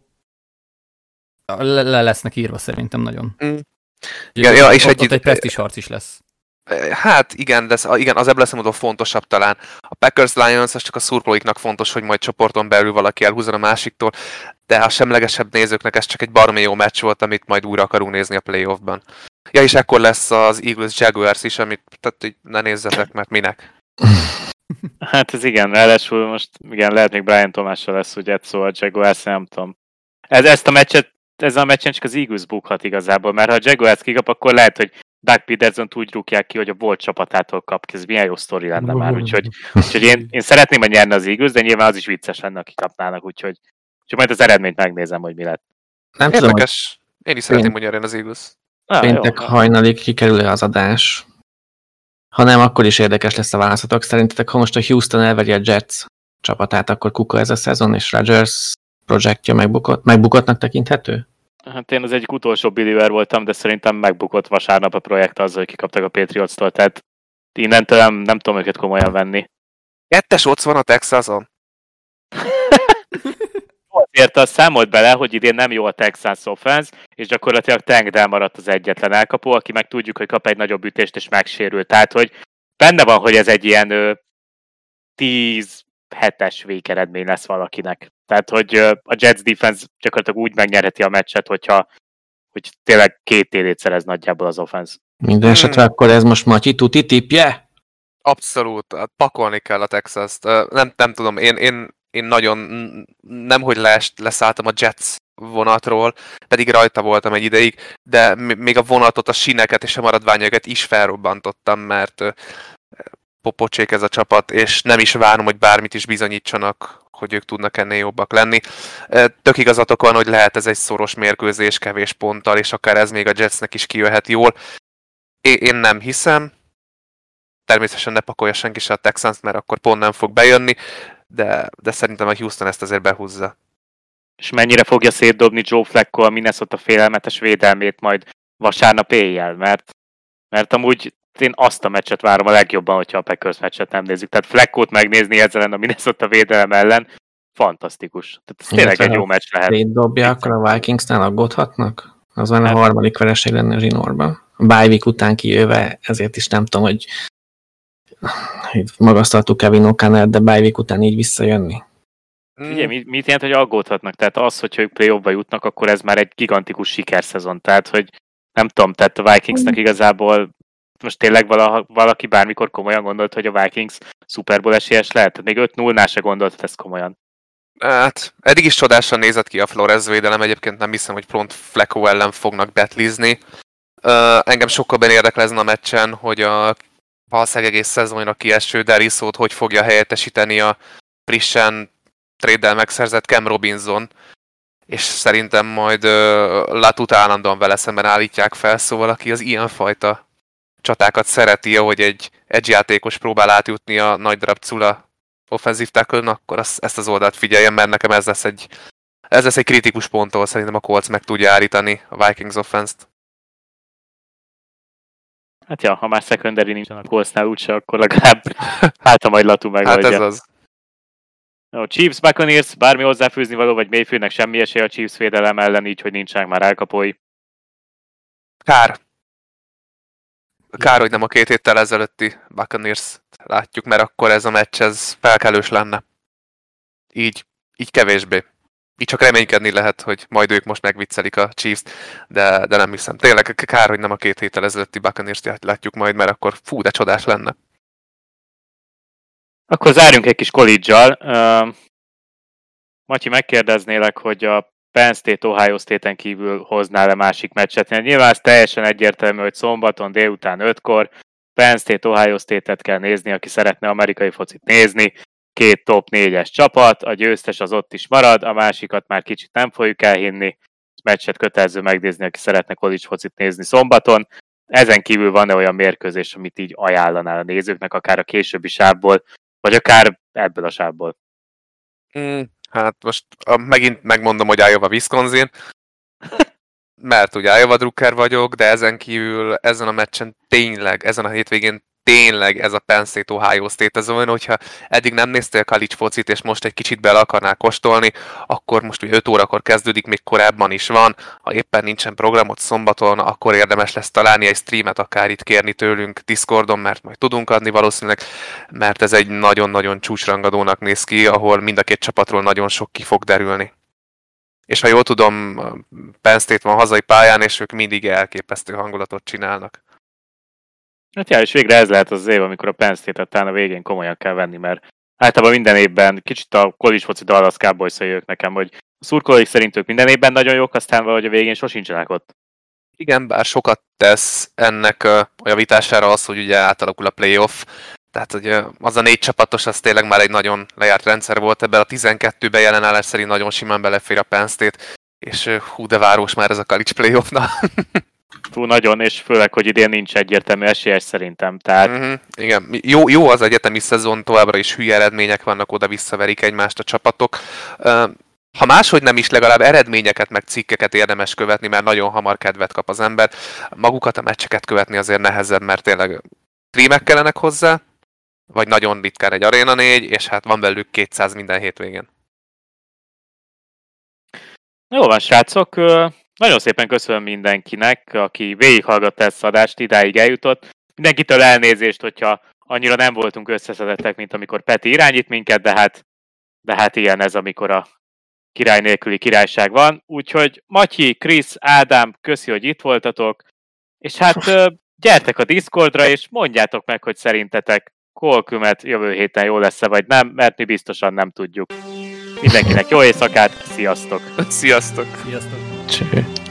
le lesznek írva szerintem nagyon. Igen, és egy presztízs harc is lesz. Hát igen, az ebből szempontból fontosabb talán. A Packers Lions az csak a szurkolóiknak fontos, hogy majd csoporton belül valaki elhúzzon a másiktól, de a semlegesebb nézőknek ez csak egy baromi jó meccs volt, amit majd újra akarunk nézni a playoffban. Ja, és ekkor lesz az Eagles Jaguars is, amit tehát így ne nézzetek, mert minek? Hát ez igen, ráadásul most igen, lehet még Brian Thomassal lesz, ugye, szóval a Jaguars, nem tudom. Ezzel a meccsen csak az Eagles bukhat igazából, mert ha a Jaguars kikap, akkor lehet, hogy Doug Peterson-t úgy rúgják ki, hogy a volt csapatától kap ki. Ez milyen jó sztori lenne már, úgyhogy én szeretném, hogy nyerne az Eagles, de nyilván az is vicces lenne, akik kapnának, úgyhogy majd az eredményt megnézem, hogy mi lett. Nem tudom, hogy Érdekes. Én is szeretném, hogy nyerjen az Eagles. péntek hajnalig kikerül-e az adás. Ha nem, akkor is érdekes lesz a válaszatok. Szerintetek, ha most a Houston elveri a Jets csapatát, akkor kuka ez a szezon, és Rodgers projektje megbukottnak tekinthető? Hát én az egyik utolsó believer voltam, de szerintem megbukott vasárnap a projekt azzal, hogy kikaptak a Patriots-tól, tehát innentől nem tudom őket komolyan venni. 2-es ott van a Texason. Azért azt számolt bele, hogy idén nem jó a Texans offense, és gyakorlatilag Tank Dell maradt az egyetlen elkapó, aki meg tudjuk, hogy kap egy nagyobb ütést és megsérül. Tehát, hogy benne van, hogy ez egy ilyen 10-7-es végeredmény lesz valakinek. Tehát, hogy a Jets defense gyakorlatilag úgy megnyerheti a meccset, hogy tényleg 2 TD-t szerez nagyjából az offense. Minden esetre akkor ez most Matyi tuti tipje? Abszolút, pakolni kell a Texast. Nem tudom, én nagyon nemhogy leszálltam a Jets vonatról, pedig rajta voltam egy ideig, de még a vonatot, a síneket és a maradványokat is felrobbantottam, mert popocsék ez a csapat, és nem is várom, hogy bármit is bizonyítsanak, hogy ők tudnak ennél jobbak lenni. Tök igazatok van, hogy lehet ez egy szoros mérkőzés, kevés ponttal, és akár ez még a Jetsnek is kijöhet jól. Én nem hiszem. Természetesen ne pakolja senki se a Texans, mert akkor pont nem fog bejönni, de szerintem a Houston ezt azért behúzza. És mennyire fogja szétdobni Joe Flacco a Minnesota félelmetes védelmét majd vasárnap éjjel, mert amúgy én azt a meccset várom a legjobban, hogyha a Packers meccset nem nézzük. Tehát Flaccót megnézni ezzel a Minnesota védelem ellen, fantasztikus. Tehát ez tényleg egy jó meccs lehet. Szétdobja, akkor a Vikingsnál aggódhatnak? Az van a harmadik vereség lenne a zsinórban. A bye week után kijöve, ezért is nem tudom, hogy magasztaltuk Kevin O'Connell, de bye week után így visszajönni. Ugye, mit jelent, hogy aggódhatnak? Tehát az, hogyha ők play-offba jutnak, akkor ez már egy gigantikus sikerszezon. Tehát, hogy nem tudom, tehát a Vikingsnak igazából most tényleg valaki bármikor komolyan gondolt, hogy a Vikings Super Bowl esélyes lehet? Tehát még 5-0-nál se gondolt ezt komolyan. Hát, eddig is csodásan nézett ki a Flores védelem, egyébként nem hiszem, hogy pont Flacco ellen fognak betlizni. Engem sokkal ben érdekel ezen a meccsen, hogy a valószínűleg egész szezonra kieső Derisót hogy fogja helyettesíteni a frissen trade-del megszerzett Cam Robinson, és szerintem majd Latut állandóan vele szemben állítják fel, szóval aki az ilyenfajta csatákat szereti, ahogy egy edge játékos próbál átjutni a nagy darab Cula offensive tackle-n, akkor ezt az oldalt figyeljem, mert nekem ez lesz egy kritikus pont, ahol szerintem a Colts meg tudja állítani a Vikings offense-t. Hát ja, ha már secondary nincsen a Coltsnál úgyse, akkor legalább hát a majd Latu megoldja. Hát ez az. No, Chiefs, Buccaneers, bármi hozzáfűzni való, vagy Mayfieldnek semmi esély a Chiefs védelem ellen, így, hogy nincsenek már elkapói. Kár, hogy nem a 2 héttel ezelőtti Buccaneers látjuk, mert akkor ez a meccs ez felkelős lenne. Így kevésbé. Így csak reménykedni lehet, hogy majd ők most megviccelik a Chiefs-t, de nem hiszem. Tényleg kár, hogy nem a 2 héttel ezelőtti Buccaneers-t látjuk majd, mert akkor de csodás lenne. Akkor zárjunk egy kis college-al. Matyi, megkérdeznélek, hogy a Penn State, Ohio State-en kívül hoznál-e másik meccset? Nyilván ez teljesen egyértelmű, hogy szombaton délután 5-kor Penn State, Ohio State-et kell nézni, aki szeretne amerikai focit nézni. 2 top 4-es csapat, a győztes az ott is marad, a másikat már kicsit nem fogjuk elhinni. Meccset kötelező megnézni, aki szeretne college focit nézni szombaton. Ezen kívül van-e olyan mérkőzés, amit így ajánlanál a nézőknek, akár a későbbi sávból, vagy akár ebből a sávból? Hát most megint megmondom, hogy Iowa Wisconsin, mert ugye Iowa drukker vagyok, de ezen kívül ezen a meccsen tényleg, ezen a hétvégén tényleg ez a Penn State Ohio State, ez olyan, hogyha eddig nem néztél college focit, és most egy kicsit bele akarnál kóstolni, akkor most ugye 5 órakor kezdődik, még korábban is van, ha éppen nincsen programot szombaton, akkor érdemes lesz találni egy streamet, akár itt kérni tőlünk Discordon, mert majd tudunk adni valószínűleg, mert ez egy nagyon-nagyon csúcsrangadónak néz ki, ahol mind a 2 csapatról nagyon sok ki fog derülni. És ha jól tudom, Penn State van hazai pályán, és ők mindig elképesztő hangulatot csinálnak. Hát ja, és végre ez lehet az év, amikor a Penn State-et talán a végén komolyan kell venni, mert általában minden évben kicsit a college foci Dallas Cowboys-szai ők nekem, hogy a szurkolóik szerint ők minden évben nagyon jók, aztán valahogy a végén sosincsenek ott. Igen, bár sokat tesz ennek a javítására az, hogy ugye átalakul a playoff, tehát hogy az a 4 csapatos, az tényleg már egy nagyon lejárt rendszer volt, ebben a 12-ben jelenállás szerint nagyon simán belefér a Penn State, és hú, de város már ez a college playoff, na. Túl nagyon, és főleg, hogy idén nincs egyértelmű esélyes szerintem. Tehát... Igen, jó az egyetemi szezon, továbbra is hülye eredmények vannak, oda visszaverik egymást a csapatok. Ha máshogy nem is, legalább eredményeket meg cikkeket érdemes követni, mert nagyon hamar kedvet kap az ember. Magukat a meccseket követni azért nehezebb, mert tényleg streamek kellenek hozzá, vagy nagyon ritkán egy Arena 4, és hát van belőlük 200 minden hétvégén. Jó van, srácok. Nagyon szépen köszönöm mindenkinek, aki végighallgatta ezt az adást, idáig eljutott. Mindenkitől elnézést, hogyha annyira nem voltunk összeszedettek, mint amikor Peti irányít minket, de hát ilyen ez, amikor a király nélküli királyság van. Úgyhogy Matyi, Krisz, Ádám, köszi, hogy itt voltatok. És hát gyertek a Discordra, és mondjátok meg, hogy szerintetek Colqumet jövő héten jó lesz-e, vagy nem, mert mi biztosan nem tudjuk. Mindenkinek jó éjszakát, sziasztok! Sziasztok! Sziasztok! Cső.